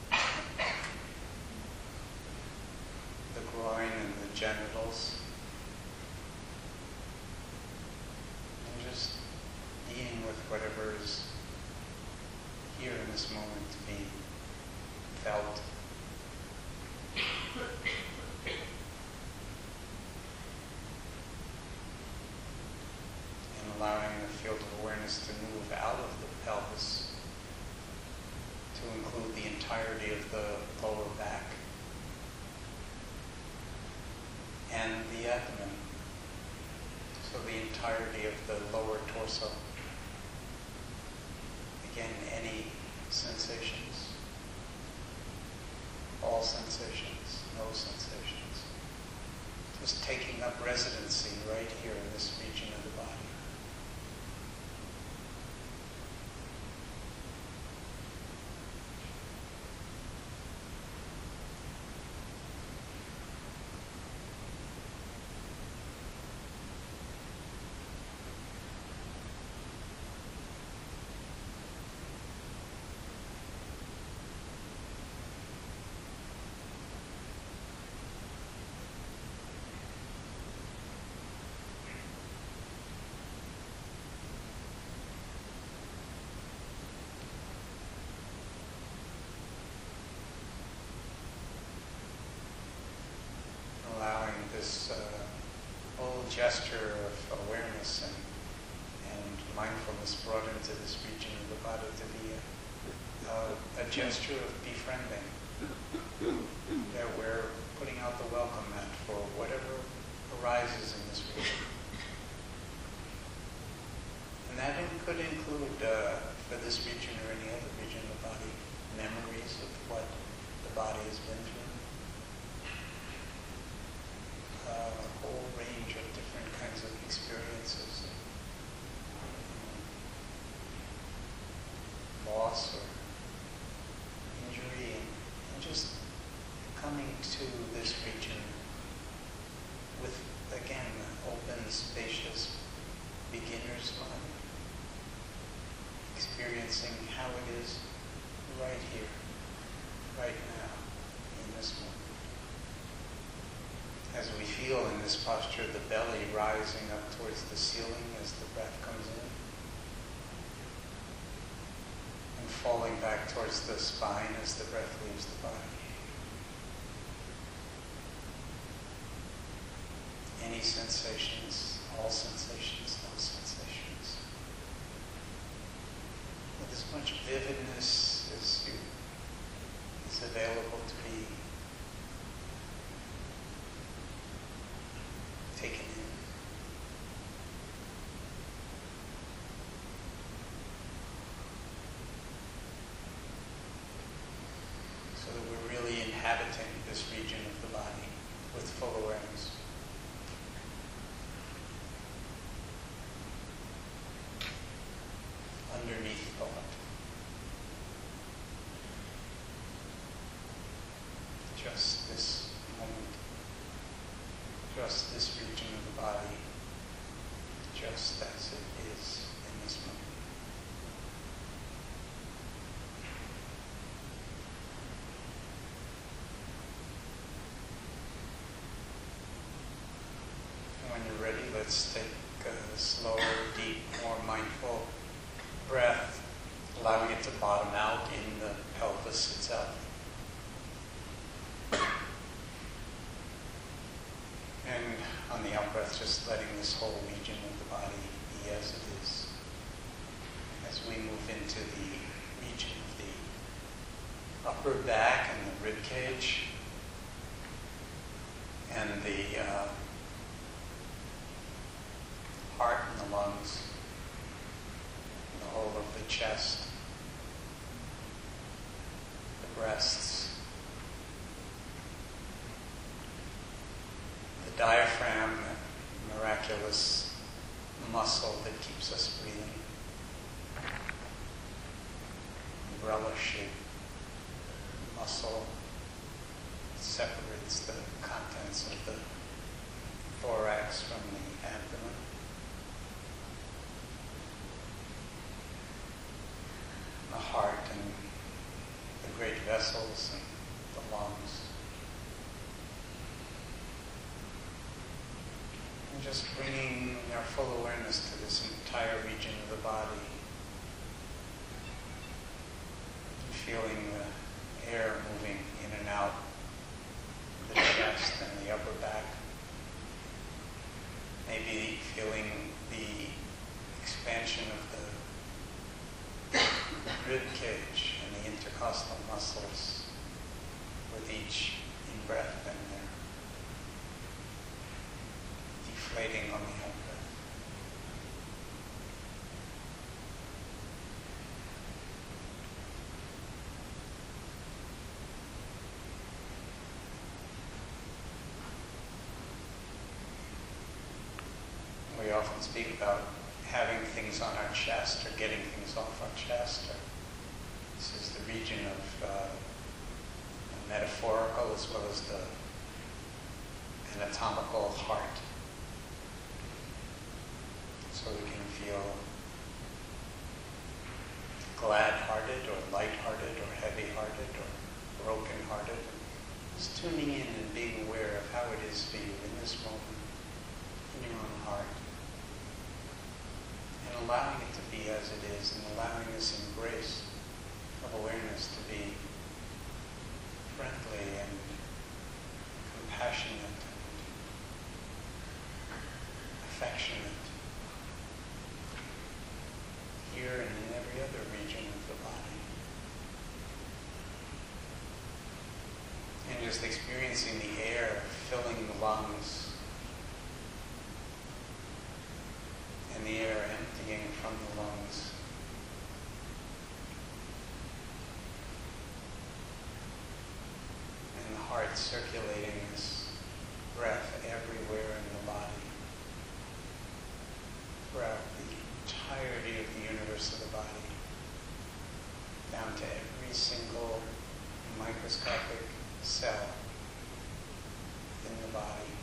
the groin and the genitals. And just being with whatever is here in this moment to be felt. Allowing the field of awareness to move out of the pelvis to include the entirety of the lower back and the abdomen, so the entirety of the lower torso. Again, any sensations, all sensations, no sensations. Just taking up residency right here in this region of the body. Allowing this uh, whole gesture of awareness and, and mindfulness brought into this region of the body to be a, a, a gesture of befriending. That we're putting out the welcome mat for whatever arises in this region. And that could include, uh, for this region or any other region of the body, memories of what the body has been through. Uh, a whole range of different kinds of experiences, loss or injury, and, and just we feel in this posture the belly rising up towards the ceiling as the breath comes in, and falling back towards the spine as the breath leaves the body. Any sensations, all sensations, no sensations. With as much vividness as you, is available to be taken in. So that we're really inhabiting this region of the body with full awareness. Underneath thought. Just this moment. Just this region of the body. Just as it is in this moment. And when you're ready, let's take a slow, deep, more mindful breath, allowing it to bottom out in the pelvis itself. And on the out breath, just letting this whole region of the body be as it is. As we move into the region of the upper back and the rib cage, and the uh, heart and the lungs, the whole of the chest, the breasts, the diaphragm, that miraculous muscle that keeps us breathing, umbrella-shaped muscle that separates the contents of the thorax from the abdomen. The heart and the great vessels and the lungs. And just bringing our full awareness to this entire region of the body. And feeling the air moving in and out of the chest and the upper back. Maybe feeling the expansion of the rib cage and the intercostal muscles with each in-breath and their deflating on the out-breath. We often speak about having things on our chest or getting things off our chest. Or this is the region of uh, the metaphorical as well as the anatomical heart. So we can feel glad-hearted or light-hearted or heavy-hearted or broken-hearted. Just tuning in and being aware of how it is for you in this moment, in your own heart. And allowing it to be as it is, and allowing this embrace of awareness to be friendly and compassionate and affectionate here and in every other region of the body. And just experiencing the air filling the lungs and the air emptying from the lungs. And the heart circulating this breath everywhere in the body, throughout the entirety of the universe of the body, down to every single microscopic cell in the body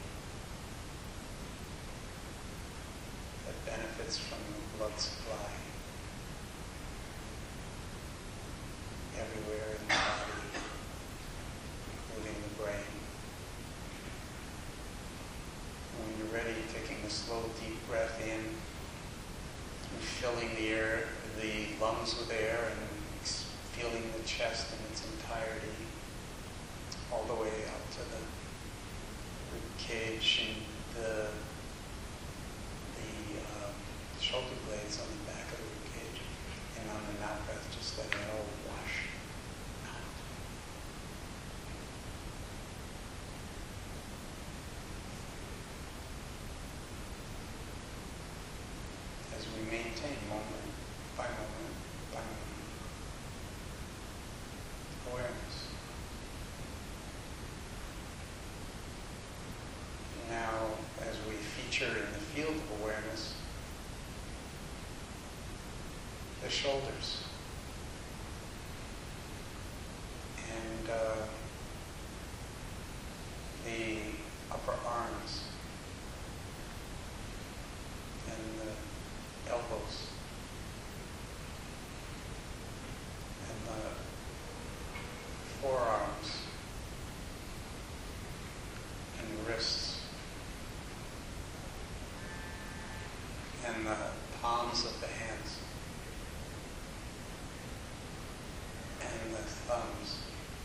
that benefits from the blood supply everywhere in the body, including the brain. a slow, deep breath in, and filling the air, the lungs with air, and feeling the chest in its entirety, all the way up to the rib cage and the the um, shoulder blades on the back of the rib cage, and on the out breath, just letting it all wash out. As we maintain moment by moment by moment awareness. Now, as we feature in the field of awareness, the shoulders and uh, the upper arms and the elbows and the forearms and wrists and the palms of the hands and the thumbs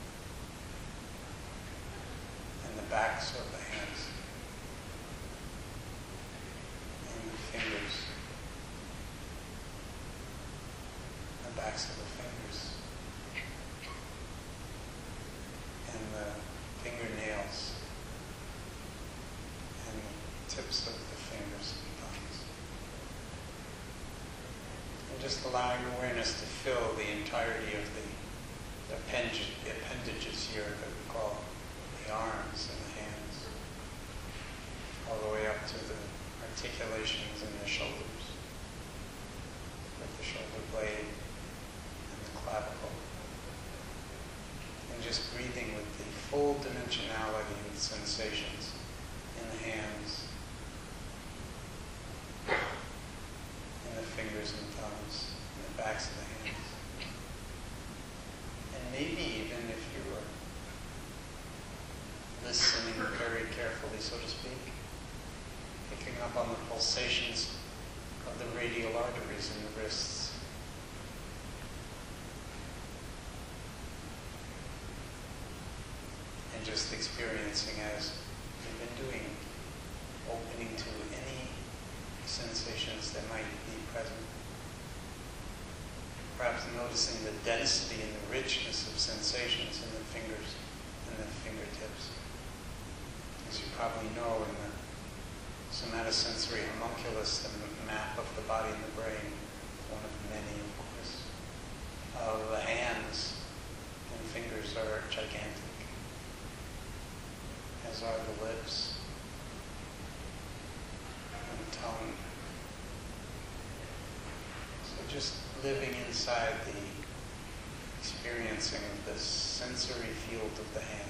and the backs of the hands and the fingers, the backs of the fingers and the fingernails and the tips of the fingers and thumbs. And just allowing awareness to fill the entirety of the, the appendage, the appendages here that we call the arms and the hands, all the way up to the articulations in the shoulders, with the shoulder blade and the clavicle. And just breathing with the full dimensionality of the sensations in the hands, in the fingers and thumbs, in the backs of the hands. And maybe even if you were listening very carefully, so to speak, picking up on the pulsations of the radial arteries in the wrists. And just experiencing, as we've been doing, opening to any sensations that might be present. Perhaps noticing the density and the richness of sensations in the fingers and the fingertips. As you probably know, in the somatosensory homunculus, the map of the body and the brain, one of many, of course, of the hands and fingers are gigantic, as are the lips and the tongue. So just living inside the experiencing of this sensory field of the hands.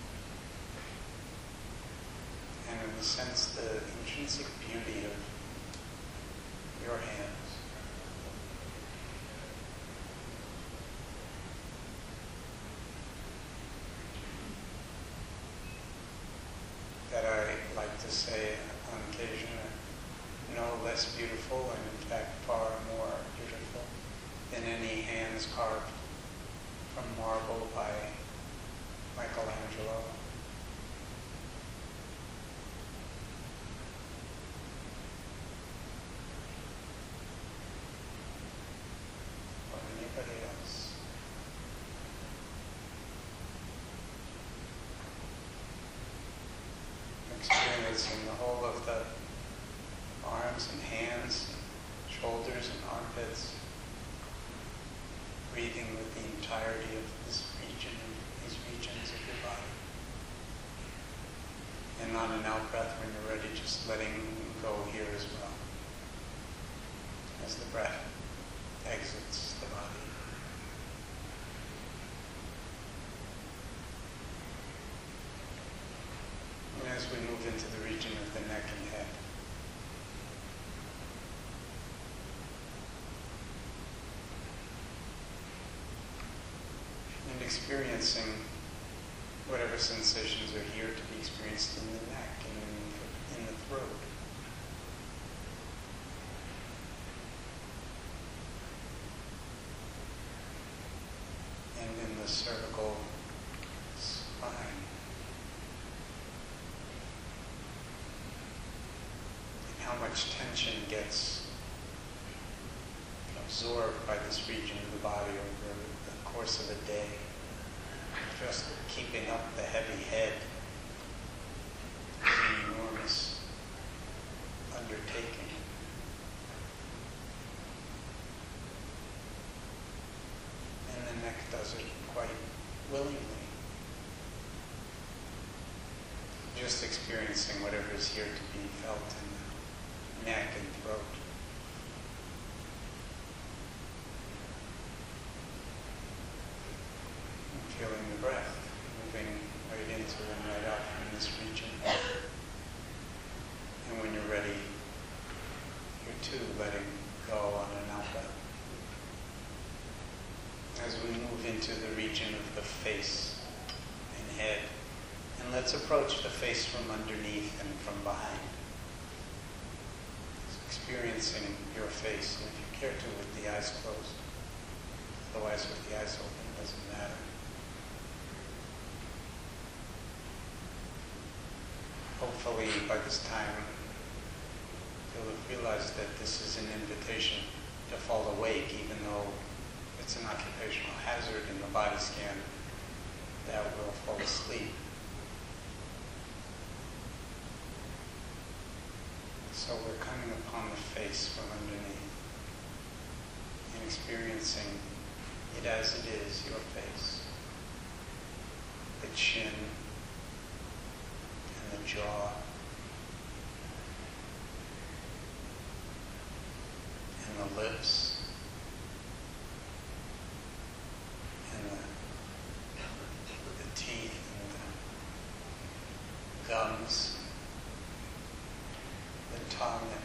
And in a sense, the intrinsic beauty of your hands. That I like to say on occasion are no less beautiful, and in fact far more beautiful than any hands carved from marble by Michelangelo. Or anybody else. Experiencing the whole of the arms and hands, and shoulders and armpits, breathing with the entirety of this region, these regions of your body. And on an out breath, when you're ready, just letting go here as well, as the breath exits the body. And as we move into the region of the neck and head, and experiencing whatever sensations are here to be experienced in the neck and in the, in the throat. cervical spine. And how much tension gets absorbed by this region of the body over the course of a day. Just keeping up the heavy head is an enormous undertaking. And the neck does it quite willingly. Just experiencing whatever is here to be felt in the neck and throat. And feeling the breath moving right into and right out from this region. And when you're ready, you're too letting go on an out breath. As we move into the region of the face and head, and let's approach the face from underneath and from behind. Experiencing your face, and if you care to, with the eyes closed. Otherwise, with the eyes open, it doesn't matter. Hopefully, by this time, you'll have realized that this is an invitation to fall awake, even though it's an occupational hazard in the body scan that will fall asleep. So we're coming upon the face from underneath and experiencing it as it is, your face. The chin and the jaw and the lips and the, the teeth and the gums, the tongue and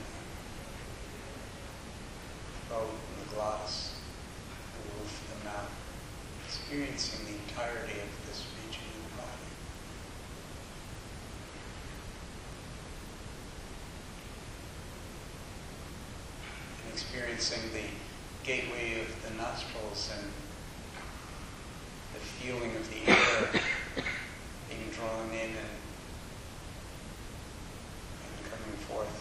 the throat and the glottis, the roof of the mouth, experiencing the entirety of this region of the body. And experiencing the gateway of the nostrils and the feeling of the air being drawn in and, and coming forth.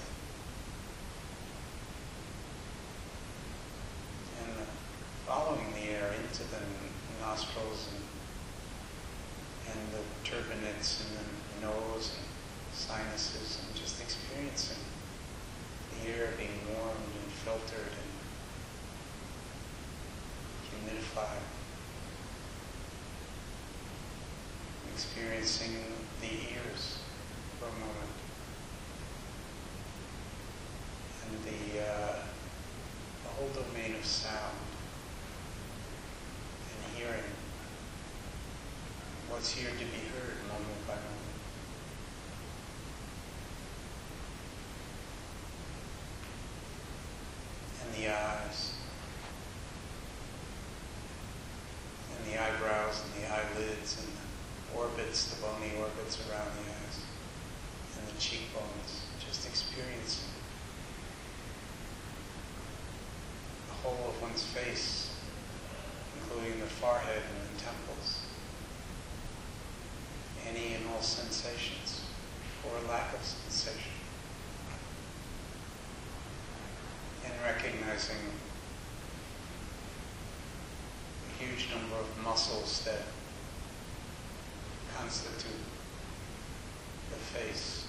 And uh, following the air into the nostrils and, and the turbinates and the nose and sinuses, and just experiencing the air being warmed and filtered and humidified. Experiencing the ears for a moment. And the, uh, the whole domain of sound and hearing. What's here to be heard moment by moment. And the eyes. And the eyebrows and the eyelids and the orbits, the bony orbits around the eyes, and the cheekbones, just experiencing the whole of one's face, including the forehead and the temples, any and all sensations, or lack of sensation, and recognizing the huge number of muscles that constitute the face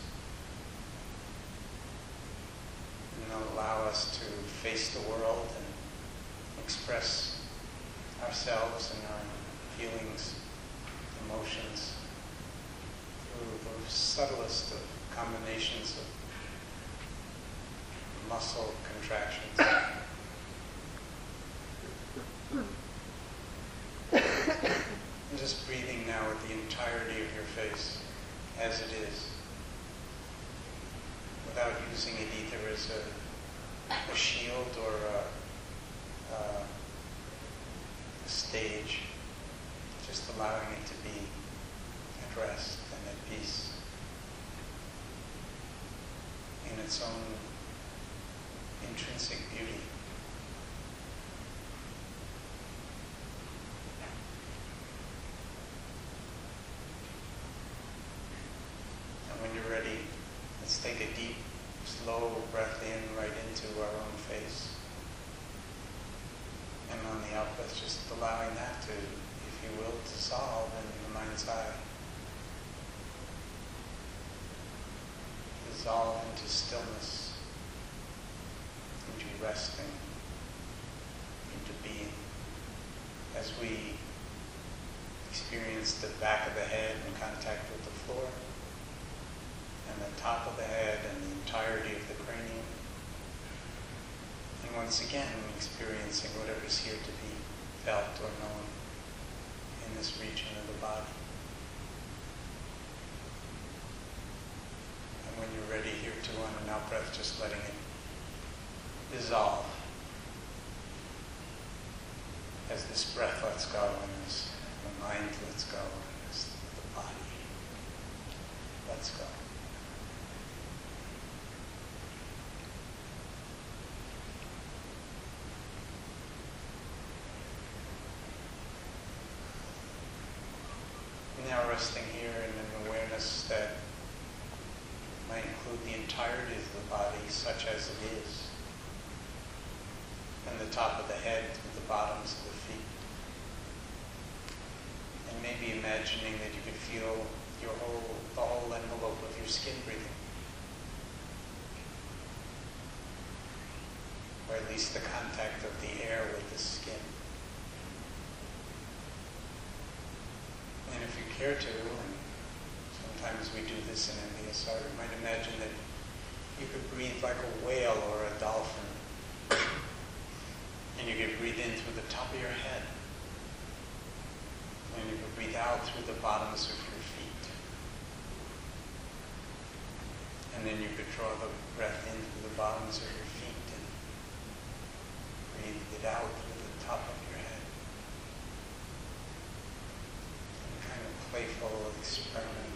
and allow us to face the world and express ourselves and our feelings, emotions through the subtlest of combinations of muscle contractions. And just breathing now with the entirety of your face as it is, without using it either as a, a shield or a, a, a stage, just allowing it to be at rest and at peace in its own intrinsic beauty. deep, slow breath in right into our own face. And on the out breath, just allowing that to, if you will, dissolve in the mind's eye. Dissolve into stillness, into resting, into being. As we experience the back of the head in contact with the floor, and the top of the head and the entirety of the cranium. And once again, experiencing whatever's here to be felt or known in this region of the body. And when you're ready here to on an out breath, just letting it dissolve. As this breath lets go and as the mind lets go and as the body lets go. Now resting here in an awareness that might include the entirety of the body such as it is, and the top of the head to the bottoms of the feet. And maybe imagining that you could feel your whole, the whole envelope of your skin breathing. Or at least the contact of the air with the skin. And if you care to, and sometimes we do this in M B S R, you might imagine that you could breathe like a whale or a dolphin. And you could breathe in through the top of your head. And you could breathe out through the bottoms of your feet. And then you could draw the breath in through the bottoms of your feet and breathe it out through the top of your head. Some kind of playful experimenting.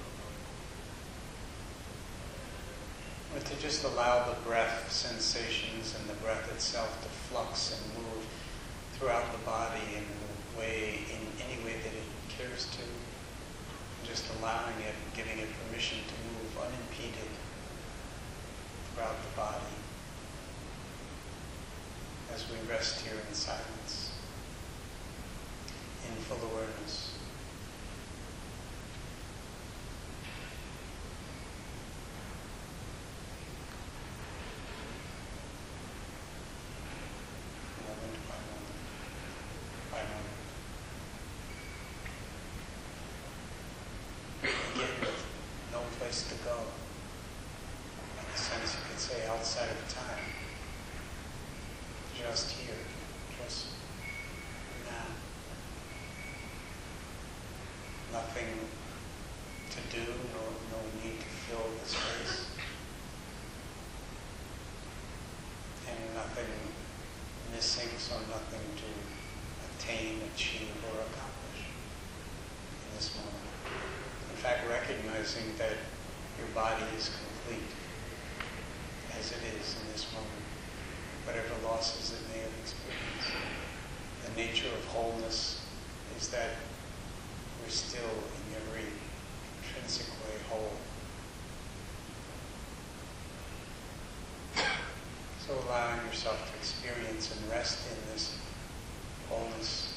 But to just allow the breath sensations and the breath itself to flux and move throughout the body in a way, in any way that it cares to. And just allowing it, giving it permission to move unimpeded throughout the body as we rest here in silence, in full awareness. To go, in a sense you could say outside of time, just here, just now. Nothing to do, no, no need to fill the space, and nothing missing, so nothing to attain, achieve, or accomplish in this moment. In fact, recognizing that your body is complete as it is in this moment, whatever losses it may have experienced. The nature of wholeness is that we're still in every intrinsic way whole. So allowing yourself to experience and rest in this wholeness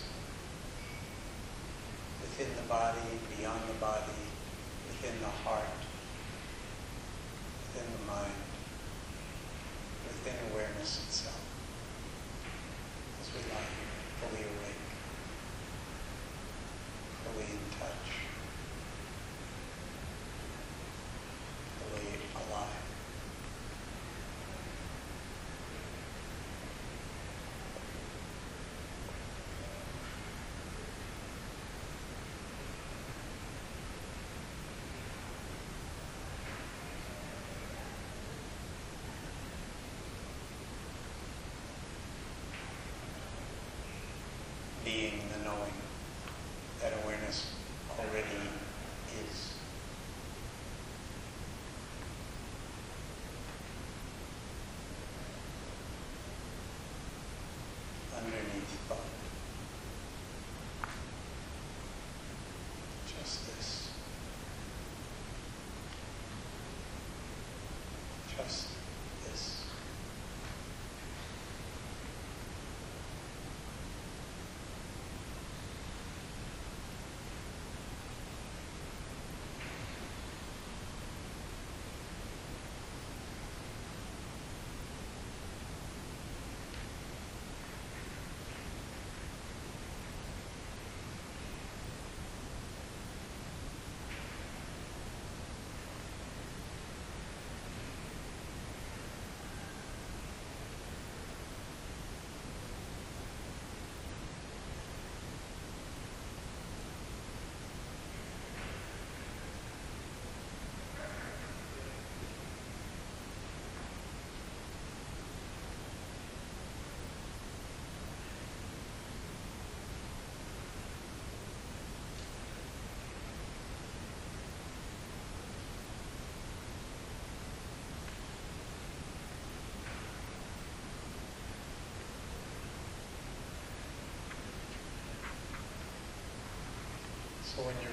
within the body, beyond the body, within the heart, within the mind, within awareness itself, as we lie fully awake, fully in touch, fully alive.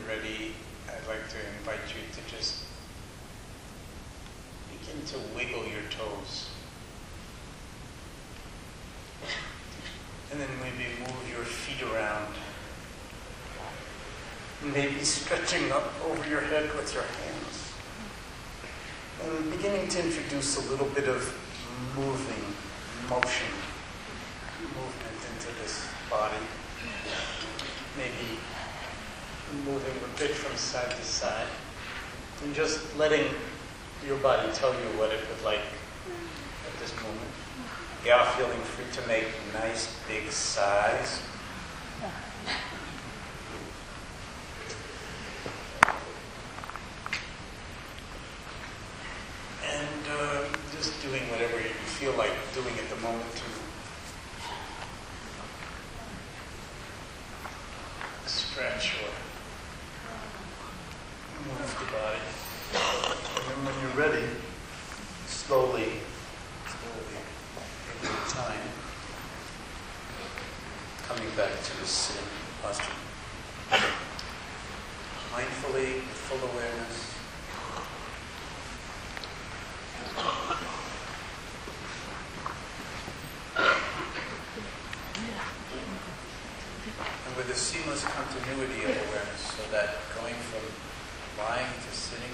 you're ready, I'd like to invite you to just begin to wiggle your toes. And then maybe move your feet around. Maybe stretching up over your head with your hands. And beginning to introduce a little bit of moving, motion, movement into this body. Maybe moving a bit from side to side. And just letting your body tell you what it would like at this moment. Yeah, feeling free to make nice big sighs. And uh, just doing whatever you feel like doing at the moment to stretch or move the body. And then when you're ready, slowly, slowly, over time, coming back to the sitting posture. Mindfully, with full awareness. And with a seamless continuity of awareness, so that going from lying to sitting,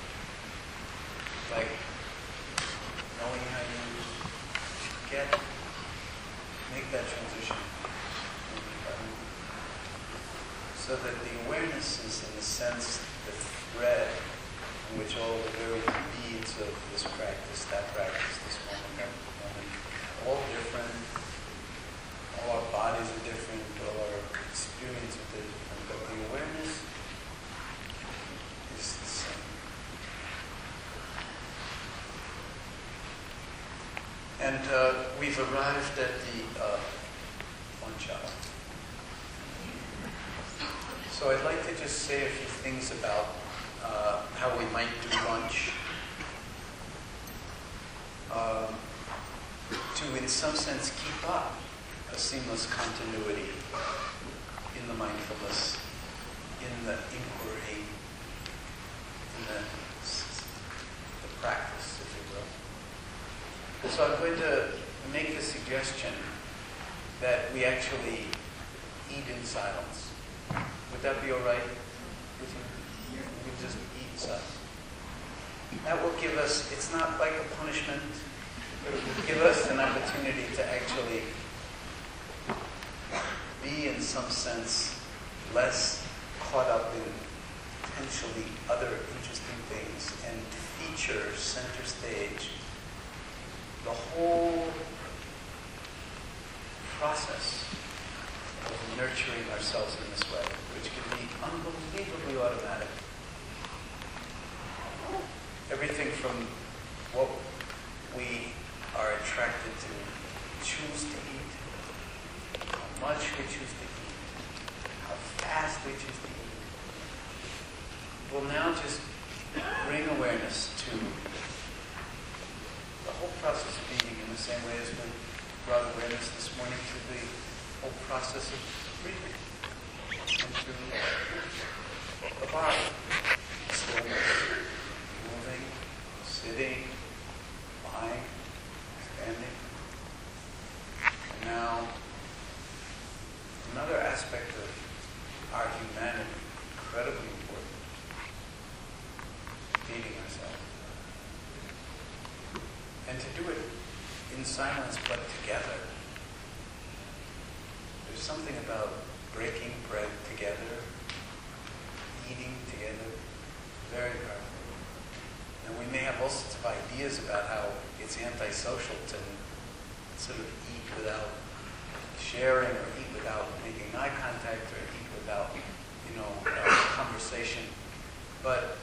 like knowing how you get, make that transition. Um, so that the awareness is, in a sense, the thread in which all the various beads of this practice, that practice, this moment, that moment, all different, all our bodies are different, all our experiences are different, but the awareness is the same. And uh, we've arrived at the uh, lunch hour. So I'd like to just say a few things about uh, how we might do lunch. Um, to, in some sense, keep up a seamless continuity in the mindfulness, in the inquiry, in the, the practice, if you will. So I'm going to make the suggestion that we actually eat in silence. Would that be all right with you? We just eat in silence. That will give us, it's not like a punishment, but it will give us an opportunity to actually be, in some sense, less caught up in potentially other interesting things and feature center stage the whole process of nurturing ourselves in this way, which can be unbelievably automatic. Everything from what we are attracted to, choose to eat, how much we choose to eat, how fast we choose to eat. We'll now just bring awareness to the whole process of eating in the same way as we brought awareness this morning to the whole process of breathing into the body. Stillness, moving, sitting, lying, standing. And now, another aspect of our humanity, incredibly important, feeding ourselves. And to do it in silence but together. There's something about breaking bread together, eating together, very powerful. And we may have all sorts of ideas about how it's antisocial to sort of eat without sharing or eat without making eye contact or eat without, you know, conversation. But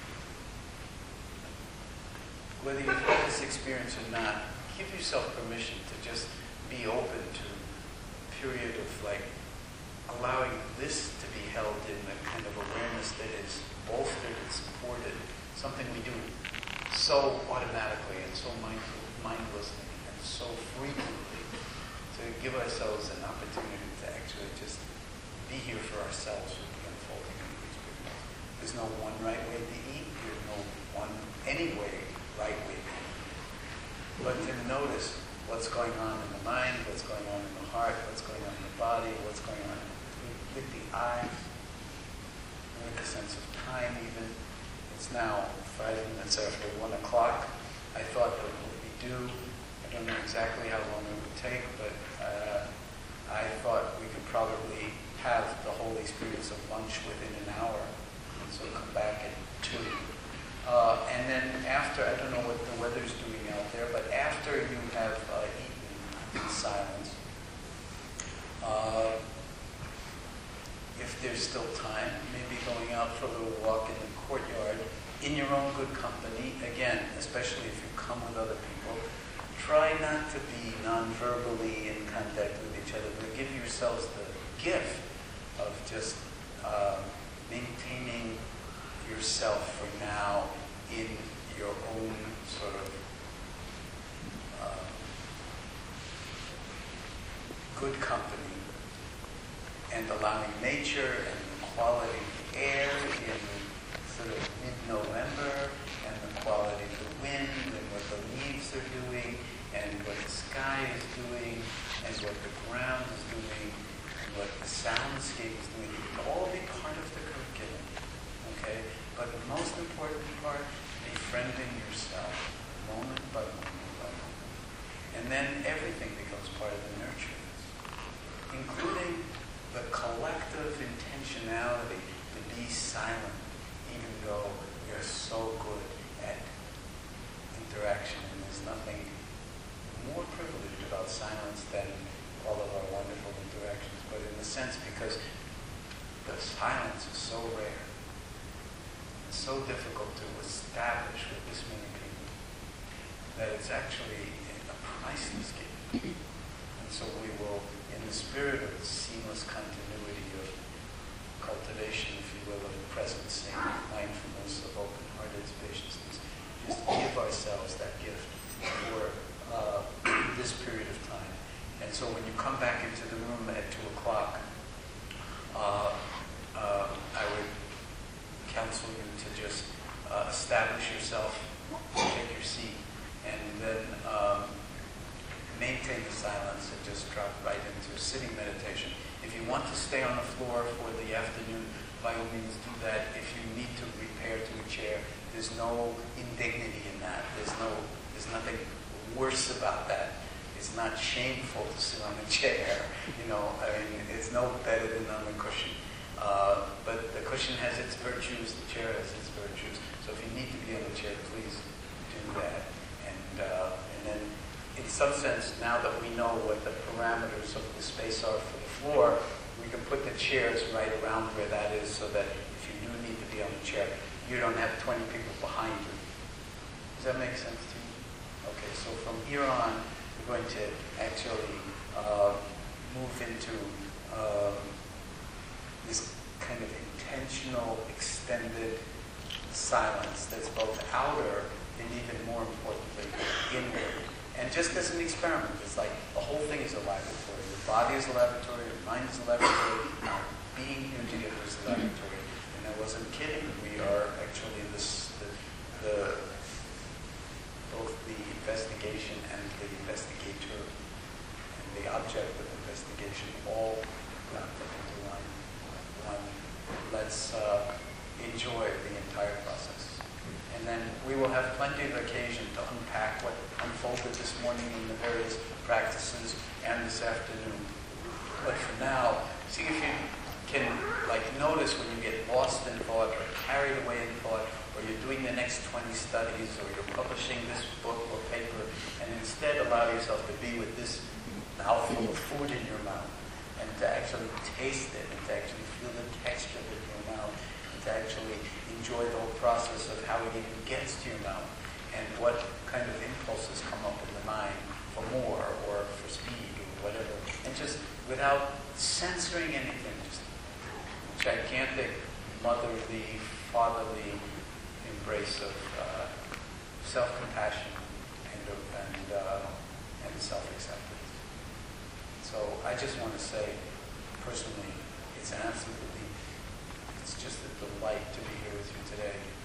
whether you've had this experience or not, give yourself permission to just be open to a period of like allowing this to be held in a kind of awareness that is bolstered and supported, something we do so automatically and so mindful, mindlessly and so frequently, to give ourselves an opportunity to actually just be here for ourselves with the unfolding of the experience. There's no one right way to eat. There's no one any way right way to eat. But to notice what's going on in the mind, what's going on in the heart, what's going on in the body, what's going on with the eyes, with the sense of time even. It's now five minutes after one o'clock. I thought that what we do, I don't know exactly how long it would take, but uh, I thought we could probably have the whole experience of lunch within an hour. So come back at two. Uh, and then after, I don't know what the weather's doing out there, but after you have uh, eaten in silence, uh, if there's still time, maybe going out for a little walk in the courtyard in your own good company. Again, especially if you come with other people, try not to be non-verbally in contact with each other, but give yourselves the gift of just uh, maintaining yourself for now in your own sort of uh, good company, and allowing nature and the quality of the air in sort of mid-November, and the quality of the wind, and what the leaves are doing, and what the sky is doing, and what the ground is doing, and what the soundscape is doing, to all be part of the curriculum, okay? But the most important part, befriending yourself, moment by moment by moment. And then everything becomes part of the nurturing, including the collective intentionality to be silent, even though we are so good at interaction, and there's nothing more privileged about silence than all of our wonderful interactions, but in a sense because the silence is so rare, it's so difficult to establish with this many people, that it's actually a priceless gift. And so we will, in the spirit of the seamless continuity of cultivation, if you will, of presence and mindfulness, of open-hearted spaciousness, just give ourselves that gift for uh, this period of time. And so when you come back into the room at two o'clock, uh, uh, I would counsel you to just uh, establish yourself, take your seat, and then um, maintain the silence and just drop right into sitting meditation. If you want to stay on the floor for the afternoon, by all means do that. If you need to repair to a chair, there's no indignity in that. There's no, there's nothing worse about that. It's not shameful to sit on a chair. You know, I mean, it's no better than on a cushion. Uh, but the cushion has its virtues, the chair has its virtues. So if you need to be on the chair, please do that. And, uh, and then, in some sense, now that we know what the parameters of the space are for the floor, we can put the chairs right around where that is, so that if you do need to be on the chair, you don't have twenty people behind you. Does that make sense to you? Okay, so from here on, we're going to actually uh, move into uh, this kind of intentional, extended silence that's both outer and even more importantly, inward. And just as an experiment, it's like the whole thing is a laboratory. Your body is a laboratory, your mind is a laboratory, our being here together is a laboratory. And I wasn't kidding. We are actually this, the, the both the investigation and the investigator and the object of investigation all wrapped up into one. one. Let's uh, enjoy the entire process. And then we will have plenty of occasion to unpack what unfolded this morning in the various practices and this afternoon. But for now, see if you can like notice when you get lost in thought or carried away in thought, or you're doing the next twenty studies, or you're publishing this book or paper, and instead allow yourself to be with this mouthful of food in your mouth, and to actually taste it, and to actually feel the texture of it in your mouth, and to actually enjoy the whole process of how it even gets to your mouth, and what kind of impulses come up in the mind for more, or for speed, or whatever, and just without censoring anything, just gigantic, motherly, fatherly embrace of uh, self-compassion and and, uh, and self-acceptance. So I just want to say, personally, it's an absolutely, it's just a delight to be here with you today.